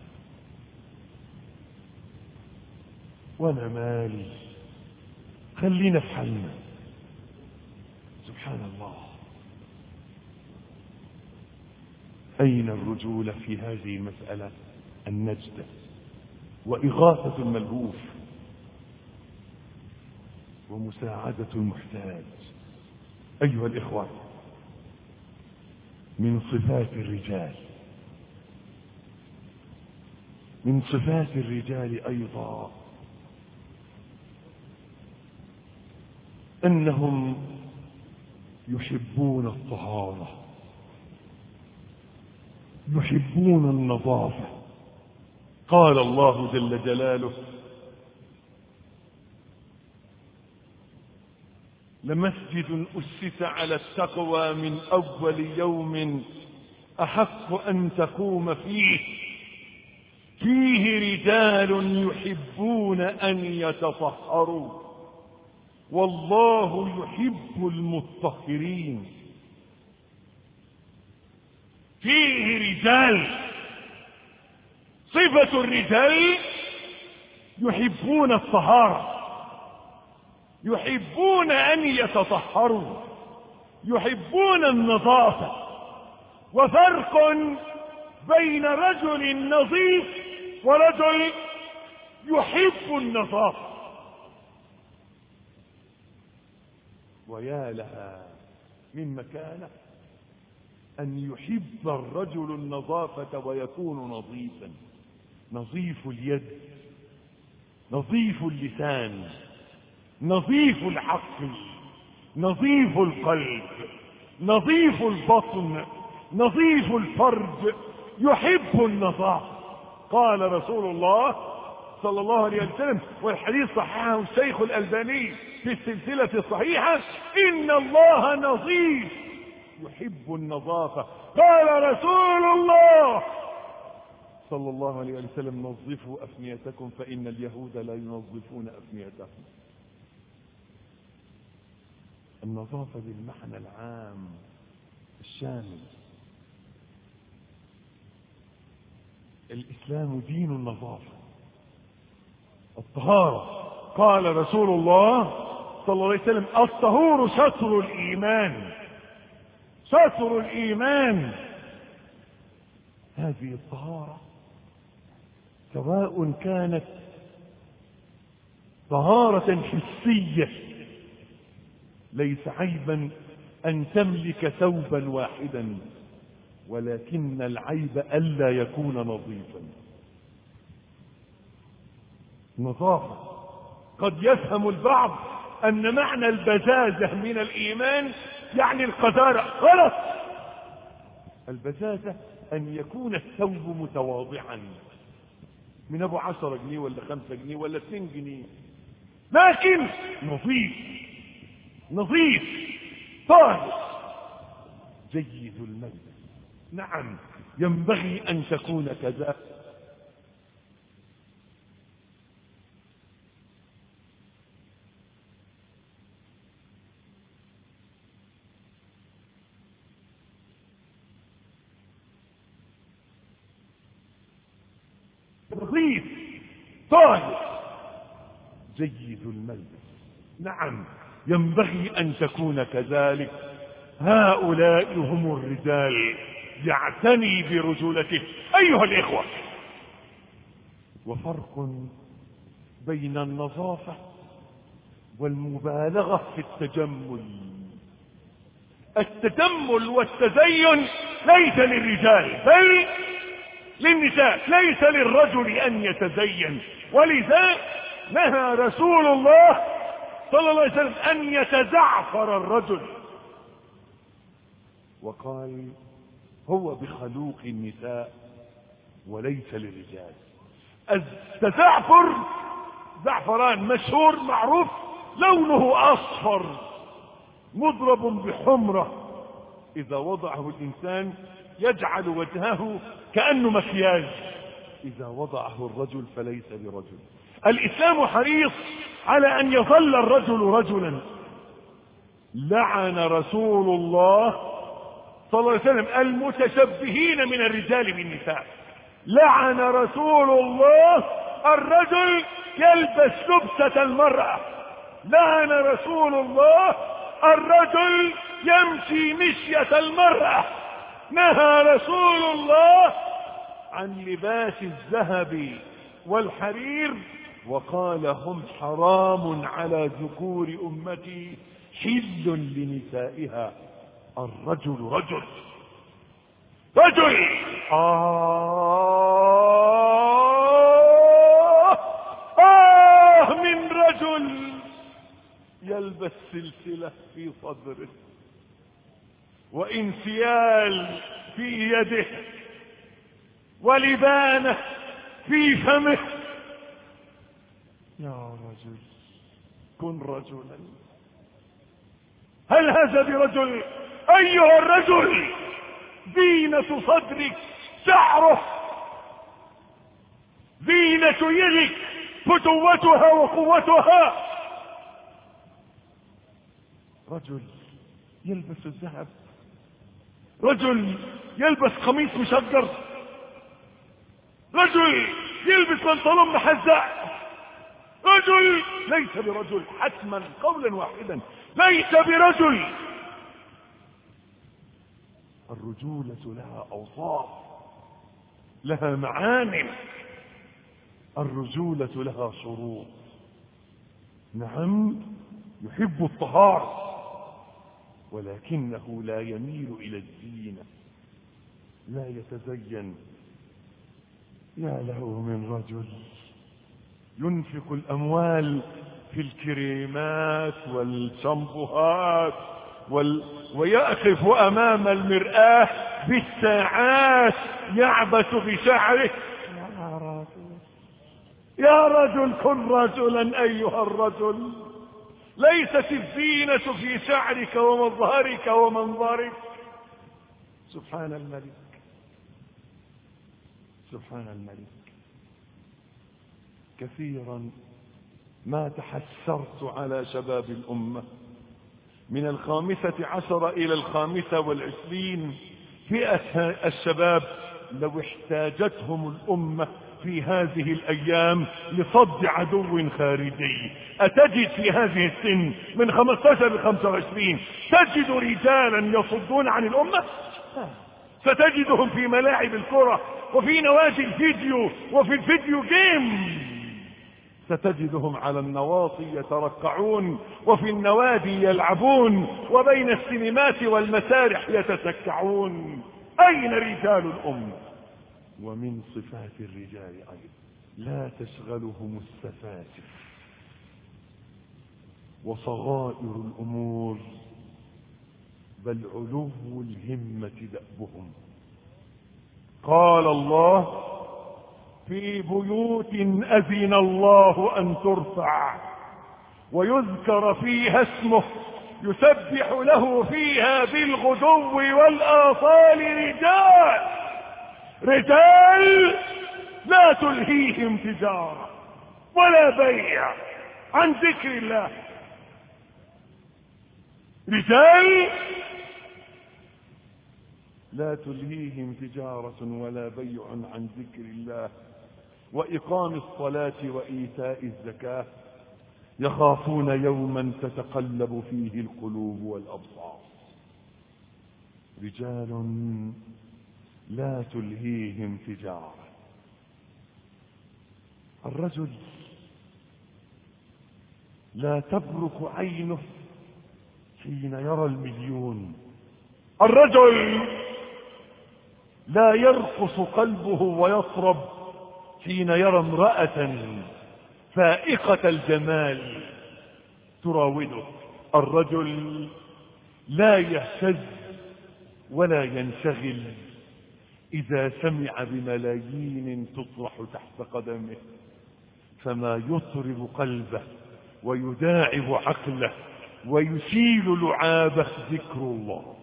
وانا مالي، خلينا في حالنا. سبحان الله، أين الرجولة في هذه المسألة؟ النجدة وإغاثة الملهوف ومساعدة المحتاج. أيها الإخوة، من صفات الرجال من صفات الرجال أيضا أنهم يحبون الطهارة، يحبون النظافة. قال الله جل جلاله: لمسجد أسس على التقوى من أول يوم أحق أن تقوم فيه فيه رجال يحبون أن يتطهروا والله يحب المطهرين. فيه رجال، صفة الرجال يحبون الطهارة، يحبون أن يتطهروا، يحبون النظافة. وفرق بين رجل نظيف ورجل يحب النظافة. ويا لها من مكانة أن يحب الرجل النظافة ويكون نظيفا، نظيف اليد، نظيف اللسان، نظيف العقل، نظيف القلب، نظيف البطن، نظيف الفرج، يحب النظافة. قال رسول الله صلى الله عليه وسلم، والحديث صححه الشيخ الألباني في السلسلة الصحيحة: إن الله نظيف يحب النظافة. قال رسول الله صلى الله عليه وسلم: نظفوا أفنيتكم فإن اليهود لا ينظفون أفنيتهم. النظافة بالمعنى العام الشامل. الإسلام دين النظافة، الطهارة. قال رسول الله صلى الله عليه وسلم: الطهور شطر الإيمان، شطر الإيمان. هذه الطهارة سواء كانت طهارة حسية، ليس عيبا أن تملك ثوبا واحدا، ولكن العيب ألا يكون نظيفا. نظافة. قد يفهم البعض أن معنى البزازة من الإيمان يعني القذارة. غلط. البزازة أن يكون الثوب متواضعا، من أبو عشرة جنيه ولا خمسة جنيه ولا اثنين جنيه، لكن نظيف، نظيف طاهر جيد الملبس. نعم، ينبغي أن تكون كذا. نظيف طاهر جيد الملبس. نعم، ينبغي أن تكون كذلك. هؤلاء هم الرجال، يعتني برجولته. أيها الإخوة، وفرق بين النظافة والمبالغة في التجمل. التجمل والتزين ليس للرجال بل للنساء، ليس للرجل أن يتزين. ولذا نهى رسول الله صلى الله عليه وسلم أن يتزعفر الرجل، وقال هو بخلوق النساء وليس للرجال. التزعفر زعفران مشهور معروف، لونه أصفر مضرب بحمرة، إذا وضعه الإنسان يجعل وجهه كأنه مكياج، إذا وضعه الرجل فليس برجل. الإسلام حريص على أن يظل الرجل رجلا. لعن رسول الله صلى الله عليه وسلم المتشبهين من الرجال بالنساء. لعن رسول الله الرجل يلبس لبسة المرأة. لعن رسول الله الرجل يمشي مشية المرأة. نهى رسول الله عن لباس الذهب والحرير، وقال هم حرام على ذكور أمتي حل لنسائها. الرجل رجل رجل آه آه من رجل يلبس سلسلة في صدره وانسيال في يده ولبانة في فمه. يا رجل كن رجلا. هل هذا برجل؟ أيها الرجل زينة صدرك شعره، زينة يدك فتوتها وقوتها. رجل يلبس الذهب، رجل يلبس قميص مشجر، رجل يلبس بنطلون محزق، رجل ليس برجل حتما قولا واحدا، ليس برجل. الرجولة لها أوصاف، لها معاني، الرجولة لها شروط. نعم يحب الطهارة ولكنه لا يميل إلى الزينة، لا يتزين. يا له من رجل ينفق الأموال في الكريمات والشامبوهات وال... ويقف أمام المرآة بالساعات يعبث بشعره. يا رجل يا رجل كن رجلا أيها الرجل. ليست الزينة في شعرك ومظهرك ومنظرك. سبحان الملك سبحان الملك. كثيرا ما تحسرت على شباب الأمة من الخامسة عشر إلى الخامسة والعشرين، فئة الشباب لو احتاجتهم الأمة في هذه الأيام لصد عدو خارجي. أتجد في هذه السن من خمسة عشر إلى خمسة وعشرين تجد رجالا يصدون عن الأمة؟ ستجدهم في ملاعب الكرة وفي نوادي الفيديو وفي الفيديو جيم. ستجدهم على النواصي يترقعون وفي النوادي يلعبون وبين السينمات والمسارح يتسكعون. أين رجال الأمة؟ ومن صفات الرجال أيضا لا تشغلهم السفاسف وصغائر الأمور، بل علو الهمة دأبهم. قال الله في بيوت أذن الله أن ترفع ويذكر فيها اسمه يسبح له فيها بالغدو والآصال رجال رجال لا تلهيهم تجارة ولا بيع عن ذكر الله. رجال لا تلهيهم تجارة ولا بيع عن ذكر الله وإقام الصلاة وإيتاء الزكاة يخافون يوما تتقلب فيه القلوب والأبصار. رجال لا تلهيهم تجارة الرجل لا تبرك عينه حين يرى المليون. الرجل لا يرقص قلبه ويطرب حين يرى امرأة فائقة الجمال تراوده. الرجل لا يهتز ولا ينشغل إذا سمع بملايين تطرح تحت قدمه، فما يطرب قلبه ويداعب عقله ويشيل لعابه ذكر الله.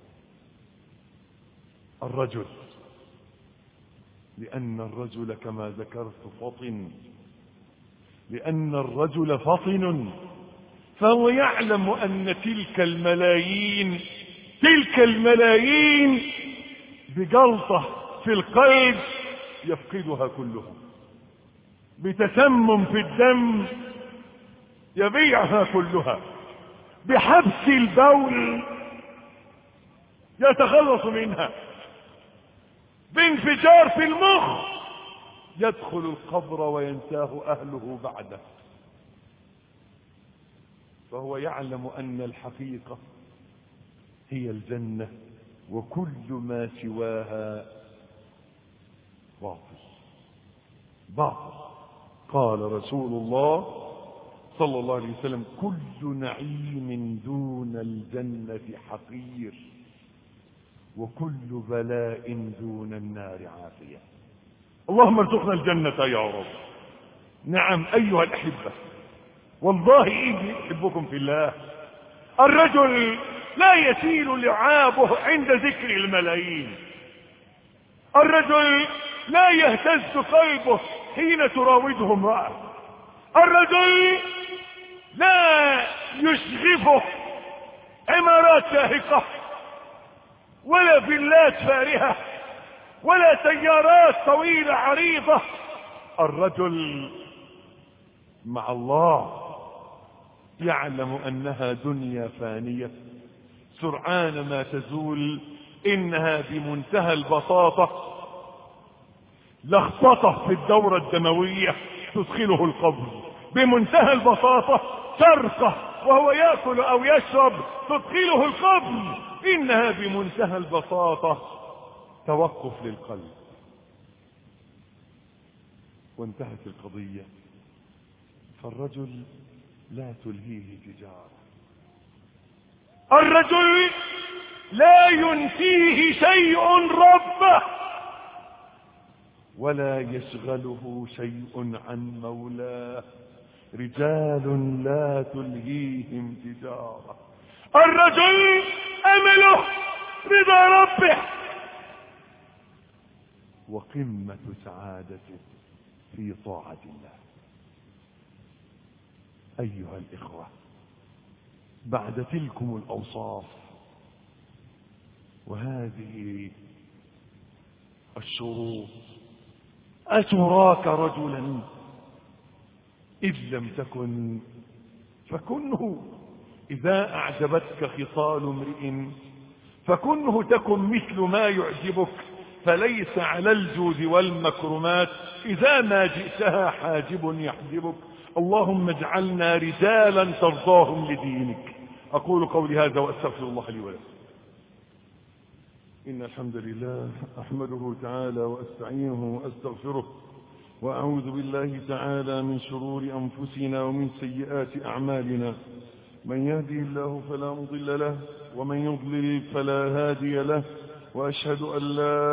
الرجل لأن الرجل كما ذكرت فطن، لأن الرجل فطن، فهو يعلم أن تلك الملايين تلك الملايين بجلطة في القلب يفقدها كلها، بتسمم في الدم يبيعها كلها، بحبس البول يتخلص منها، بانفجار في المخ يدخل القبر وينساه أهله بعده. فهو يعلم أن الحقيقة هي الجنة وكل ما سواها باطل باطل. قال رسول الله صلى الله عليه وسلم: كل نعيم دون الجنة حقير، وكل بلاء دون النار عافية. اللهم ارزقنا الجنة يا رب. نعم أيها الأحبة، والله إني أحبكم في الله. الرجل لا يسيل لعابه عند ذكر الملايين. الرجل لا يهتز قلبه حين تراوده امرأة. الرجل لا يشغفه عمارات شاهقة ولا فيلات فارهة ولا سيارات طويلة عريضة. الرجل مع الله يعلم أنها دنيا فانية سرعان ما تزول، إنها بمنتهى البساطة لخبطة في الدورة الدموية تدخله القبر، بمنتهى البساطة شرقة وهو يأكل أو يشرب تدخله القبر، إنها بمنتهى البساطة توقف للقلب. وانتهت القضية. فالرجل لا تلهيه تجارة. الرجل لا ينسيه شيء ربه ولا يشغله شيء عن مولاه. رجال لا تلهيهم تجارة. الرجل أمله رضا ربه، وقمة سعادته في طاعة الله. أيها الإخوة، بعد تلكم الأوصاف وهذه الشروط أتراك رجلا؟ إذ لم تكن فكنه. إذا أعجبتك خصال امرئ فكنه تكن مثل ما يعجبك، فليس على الجود والمكرمات إذا ما جئتها حاجب يحجبك. اللهم اجعلنا رجالا ترضاهم لدينك. أقول قولي هذا وأستغفر الله لي ولكم. إن الحمد لله أحمده تعالى وأستعينه وأستغفره، وأعوذ بالله تعالى من شرور أنفسنا ومن سيئات أعمالنا. من يهدي الله فلا مضل له، ومن يضلل فلا هادي له، وأشهد أن لا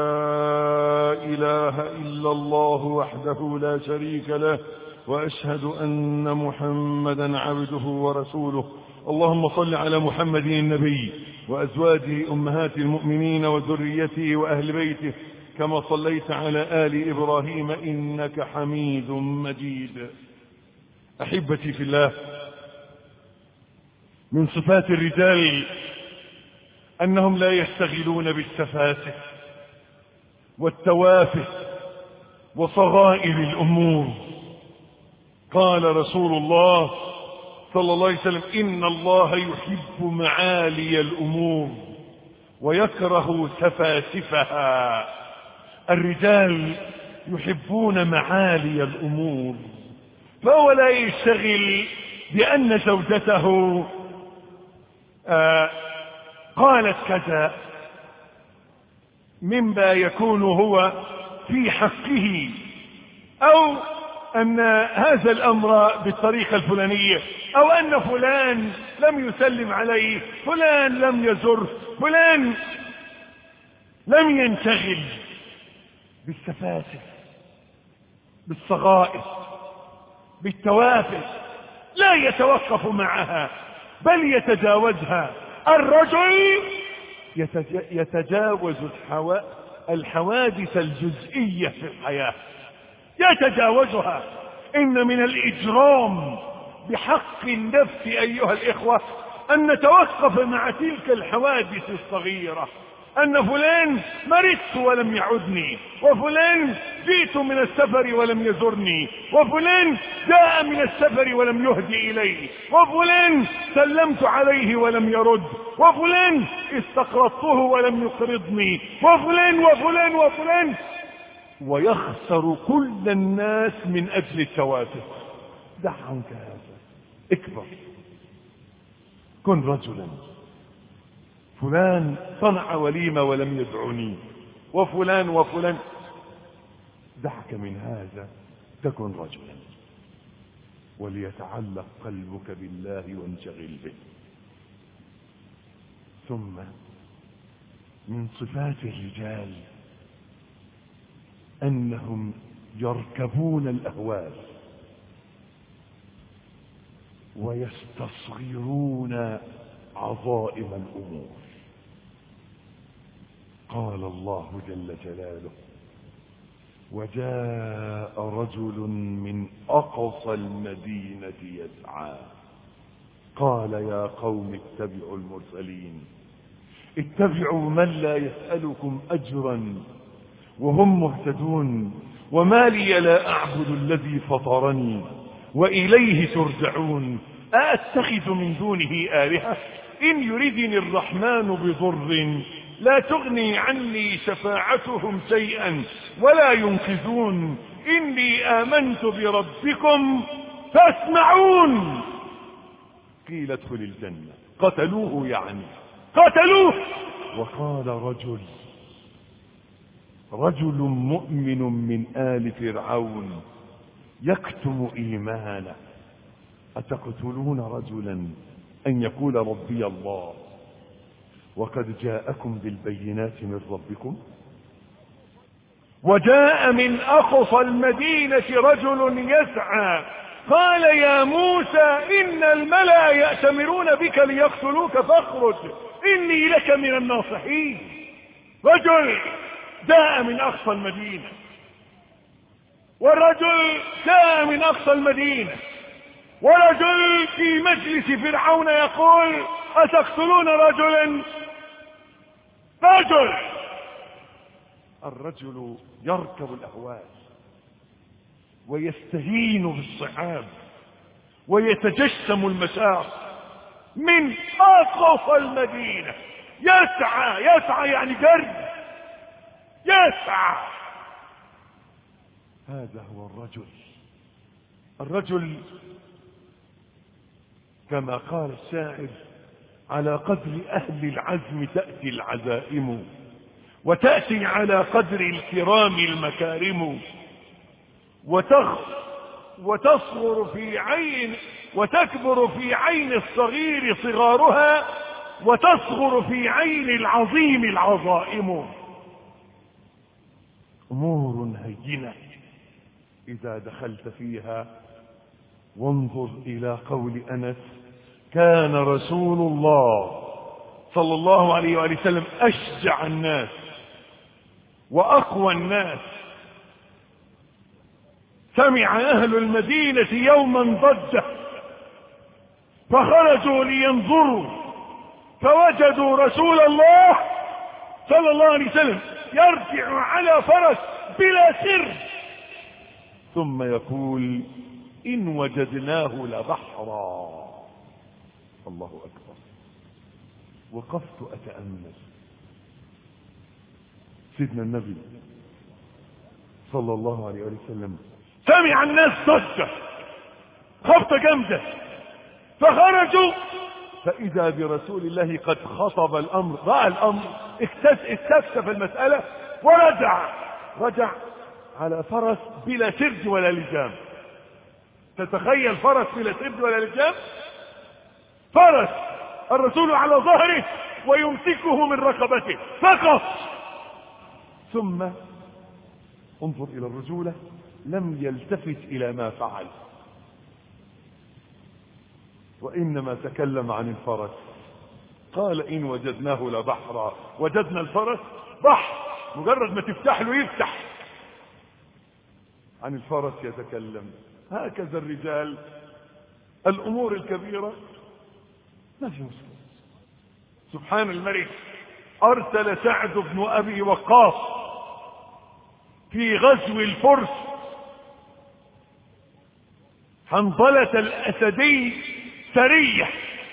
إله إلا الله وحده لا شريك له، وأشهد أن محمدا عبده ورسوله. اللهم صل على محمد النبي وأزواجه أمهات المؤمنين وذريته وأهل بيته كما صليت على آل إبراهيم إنك حميد مجيد. أحبتي في الله، من صفات الرجال أنهم لا يشتغلون بالسفاسف والتوافه وصغائر الأمور. قال رسول الله صلى الله عليه وسلم: إن الله يحب معالي الأمور ويكره سفاسفها. الرجال يحبون معالي الأمور، فهو لا يشتغل بأن زوجته آه قالت كذا مما يكون هو في حقه، أو أن هذا الأمر بالطريقة الفلانية، أو أن فلان لم يسلم عليه، فلان لم يزره، فلان لم ينشغل بالسفاسف، بالصغائر، بالتوافه، لا يتوقف معها بل يتجاوزها. الرجل يتجاوز الحوادث الجزئية في الحياة، يتجاوزها. إن من الإجرام بحق النفس أيها الإخوة أن نتوقف مع تلك الحوادث الصغيرة، أن فلان مرضت ولم يعدني، وفلان جئت من السفر ولم يزرني، وفلان جاء من السفر ولم يهدي إلي، وفلان سلمت عليه ولم يرد، وفلان استقرضته ولم يقرضني، وفلان وفلان وفلان، ويخسر كل الناس من أجل التوافه. دع عنك هذا، اكبر، كن رجلا. فلان صنع وليمة ولم يدعني، وفلان وفلان، دعك من هذا، تكن رجلا، وليتعلق قلبك بالله وانشغل به. ثم من صفات الرجال أنهم يركبون الأهوال ويستصغرون عظائم الأمور. قال الله جل جلاله: وجاء رجل من أقصى المدينة يسعى قال يا قوم اتبعوا المرسلين، اتبعوا من لا يسألكم أجرا وهم مهتدون، وما لي لا أعبد الذي فطرني وإليه ترجعون، أأتخذ من دونه آلهة إن يردني الرحمن بضر لا تغني عني شفاعتهم شيئا ولا ينقذون، إني آمنت بربكم فاسمعون. قيل ادخل الجنة. قتلوه، يعني قتلوه. وقال رجل رجل مؤمن من آل فرعون يكتم إيمانه أتقتلون رجلا أن يقول ربي الله وقد جاءكم بالبينات من ربكم؟ وجاء من أقصى المدينة رجل يسعى قال يا موسى إن الملأ يأتمرون بك ليقتلوك فاخرج إني لك من الناصحين. رجل جاء من أقصى المدينة، والرجل جاء من أقصى المدينة، ورجل في مجلس فرعون يقول أتقتلون رجلا؟ رجل. الرجل يركب الأهوال ويستهين بالصعاب ويتجسم المساق من أقصى المدينة، يسعى. يسعى يعني جري، يسعى. هذا هو الرجل. الرجل كما قال الشاعر على قدر أهل العزم تأتي العزائم، وتأتي على قدر الكرام المكارم، وتغ وتصغر في عين وتكبر في عين الصغير صغارها، وتصغر في عين العظيم العظائم. أمور هينة إذا دخلت فيها. وانظر إلى قول أنس: كان رسول الله صلى الله عليه وآله وسلم أشجع الناس وأقوى الناس. سمع أهل المدينة يوما ضجة فخرجوا لينظروا، فوجدوا رسول الله صلى الله عليه وسلم يرجع على فرس بلا سر، ثم يقول: إن وجدناه لبحرا. الله أكبر. وقفت أتأمل سيدنا النبي صلى الله عليه وسلم سمع الناس ضجة خبطة جامدة، فخرجوا فإذا برسول الله قد خطب الأمر، رأى الأمر، استكشف المسألة ورجع، رجع على فرس بلا سرج ولا لجام. تتخيل فرس بلا سرج ولا لجام؟ فرس الرسول على ظهره ويمسكه من رقبته فقط. ثم انظر إلى الرجولة، لم يلتفت إلى ما فعل، وإنما تكلم عن الفرس. قال إن وجدناه لبحرا، وجدنا الفرس بحر، مجرد ما تفتح له يفتح. عن الفرس يتكلم. هكذا الرجال، الأمور الكبيرة ما في مشكلة. سبحان الملك، أرسل سعد بن أبي وقاص في غزو الفرس حنظلة الأسدي سرية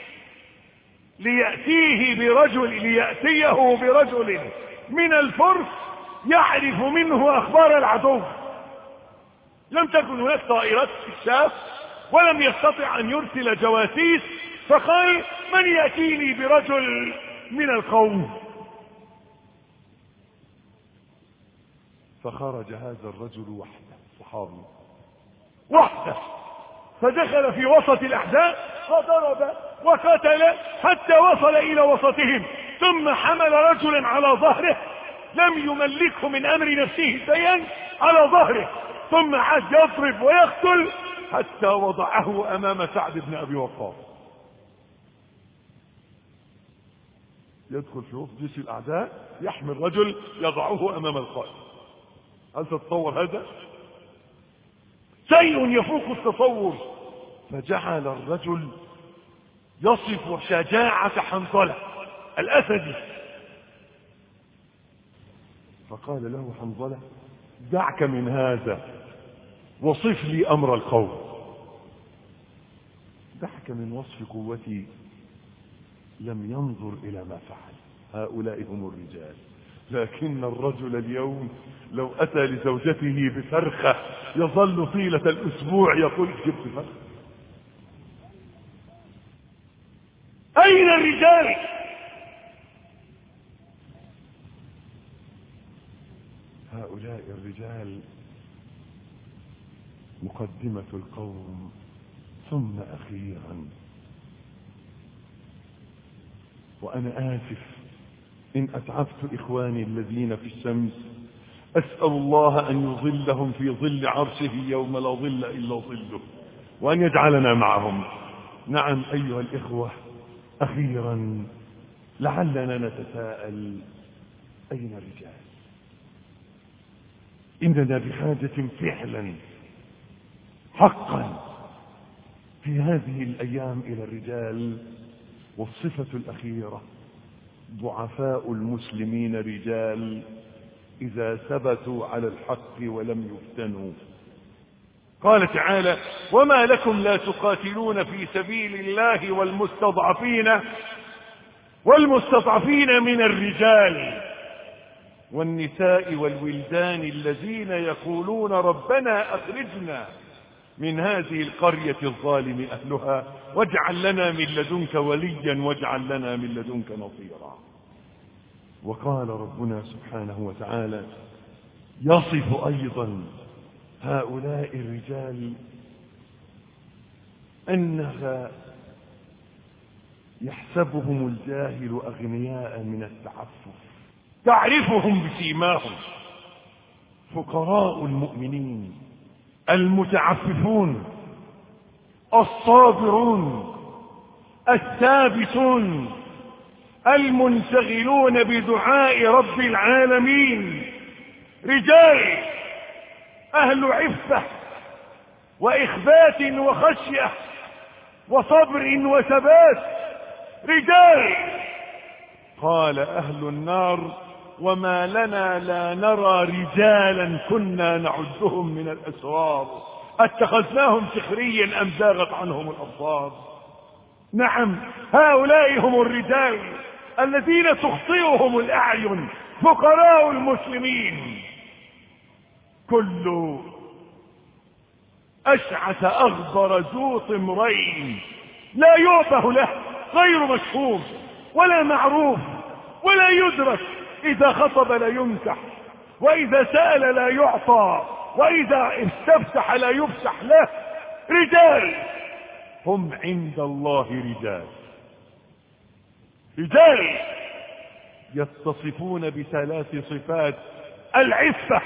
ليأتيه برجل ليأتيه برجل من الفرس يعرف منه أخبار العدو. لم تكن هناك طائرات استكشاف ولم يستطع أن يرسل جواسيس، فقال من يأتيني برجل من القوم؟ فخرج هذا الرجل وحده، صحابي وحده، فدخل في وسط الأحزاب فضرب وقتل حتى وصل إلى وسطهم، ثم حمل رجلا على ظهره لم يملكه من أمر نفسه شيئا على ظهره، ثم عاد يضرب ويقتل حتى وضعه أمام سعد بن أبي وقاص. يدخل في وسط جيش الأعداء يحمل رجل يضعه أمام القائد. هل تتصور هذا؟ شيء يفوق التصور. فجعل الرجل يصف شجاعة حنظلة الأسدي، فقال له حنظلة دعك من هذا وصف لي أمر القوم. دعك من وصف قوتي، لم ينظر إلى ما فعل. هؤلاء هم الرجال. لكن الرجل اليوم لو أتى لزوجته بفرخة يظل طيلة الأسبوع يقول جبت فرخة. أين الرجال؟ هؤلاء الرجال مقدمة القوم. ثم أخيرا، وأنا آسف إن أتعبت إخواني الذين في الشمس، أسأل الله أن يظلهم في ظل عرشه يوم لا ظل إلا ظله، وأن يجعلنا معهم. نعم أيها الإخوة، أخيرا لعلنا نتساءل أين الرجال؟ إننا بحاجة فعلا حقا في هذه الأيام إلى الرجال. والصفة الأخيرة، ضعفاء المسلمين رجال إذا ثبتوا على الحق ولم يفتنوا. قال تعالى وما لكم لا تقاتلون في سبيل الله والمستضعفين والمستضعفين من الرجال والنساء والولدان الذين يقولون ربنا أخرجنا من هذه القرية الظالم أهلها واجعل لنا من لدنك وليا واجعل لنا من لدنك نصيرا. وقال ربنا سبحانه وتعالى يصف أيضا هؤلاء الرجال أنها يحسبهم الجاهل أغنياء من التعفف، تعرفهم بسيماهم، فقراء المؤمنين المتعففون الصابرون الثابتون المنشغلون بدعاء رب العالمين، رجال أهل عفة وإخبات وخشية وصبر وثبات، رجال. قال أهل النار وما لنا لا نرى رجالا كنا نعدهم من الأسرار اتخذناهم سخريا أم زاغت عنهم الأبصار. نعم هؤلاء هم الرجال الذين تخطئهم الأعين، فقراء المسلمين كل أشعث أغبر ذو طمرين لا يعبه له، غير مشهور ولا معروف ولا يدرك، إذا خطب لا يمسح، وإذا سأل لا يعطى، وإذا استفتح لا يفسح له. رجال هم عند الله رجال، رجال يتصفون بثلاث صفات: العفة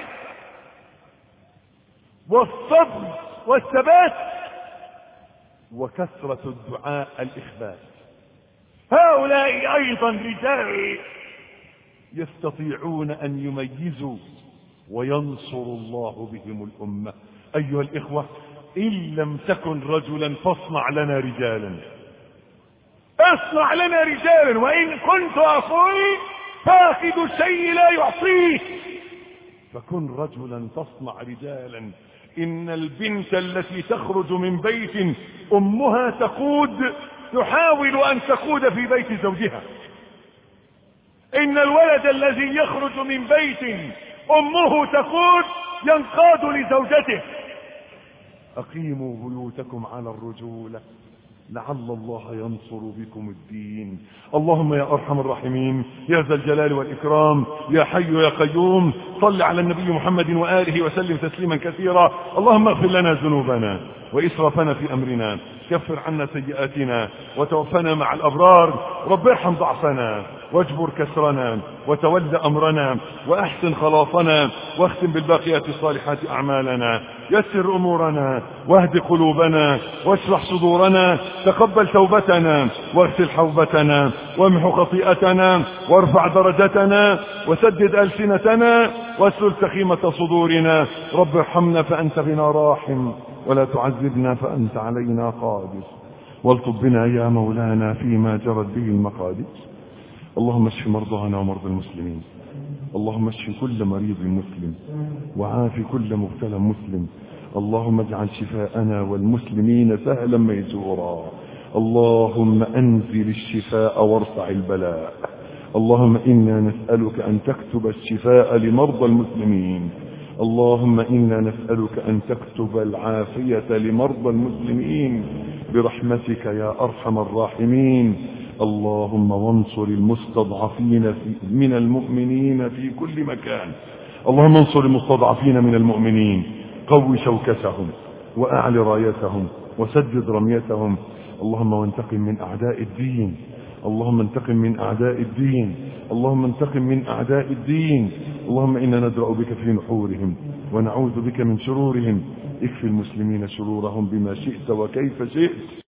والصبر والثبات وكثرة الدعاء الإخبات. هؤلاء أيضا رجال يستطيعون أن يميزوا وينصر الله بهم الأمة. أيها الإخوة، إن لم تكن رجلا فاصنع لنا رجالا، اصنع لنا رجالا. وإن كنت أقول فاقد الشيء لا يعطيه، فكن رجلا تصنع رجالا. إن البنت التي تخرج من بيت أمها تقود تحاول أن تقود في بيت زوجها. إن الولد الذي يخرج من بيت أمه تقود ينقاد لزوجته. أقيموا بيوتكم على الرجولة لعل الله ينصر بكم الدين. اللهم يا أرحم الراحمين، يا ذا الجلال والإكرام، يا حي يا قيوم، صل على النبي محمد وآله وسلم تسليما كثيرا. اللهم اغفر لنا ذنوبنا وإسرافنا في أمرنا، كفر عنا سيئاتنا وتوفنا مع الأبرار. رب ارحم ضعفنا واجبر كسرنا وتول أمرنا وأحسن خلاصنا، واختم بالباقيات الصالحات أعمالنا. يسر أمورنا واهد قلوبنا واشرح صدورنا، تقبل توبتنا واغسل حوبتنا وامحو خطيئتنا وارفع درجتنا وسدد ألسنتنا واسلل سخيمة صدورنا. رب ارحمنا فأنت بنا راحم، ولا تعذبنا فأنت علينا قادر، والطب بنا يا مولانا فيما جرت به المقادير. اللهم اشف مرضانا ومرضى المسلمين، اللهم اشف كل مريض مسلم وعاف كل مبتلى مسلم. اللهم اجعل شفاءنا والمسلمين سهلا ميسورا. اللهم انزل الشفاء وارفع البلاء. اللهم إنا نسألك أن تكتب الشفاء لمرضى المسلمين. اللهم إنا نسألك أن تكتب العافية لمرضى المسلمين برحمتك يا أرحم الراحمين. اللهم وانصر المستضعفين من المؤمنين في كل مكان. اللهم انصر المستضعفين من المؤمنين، قو شوكتهم وأعل رايتهم وسدد رميتهم. اللهم وانتقم من أعداء الدين، اللهم انتقم من أعداء الدين، اللهم انتقم من أعداء الدين. اللهم إنا ندرأ بك في نحورهم ونعوذ بك من شرورهم. اكفي المسلمين شرورهم بما شئت وكيف شئت.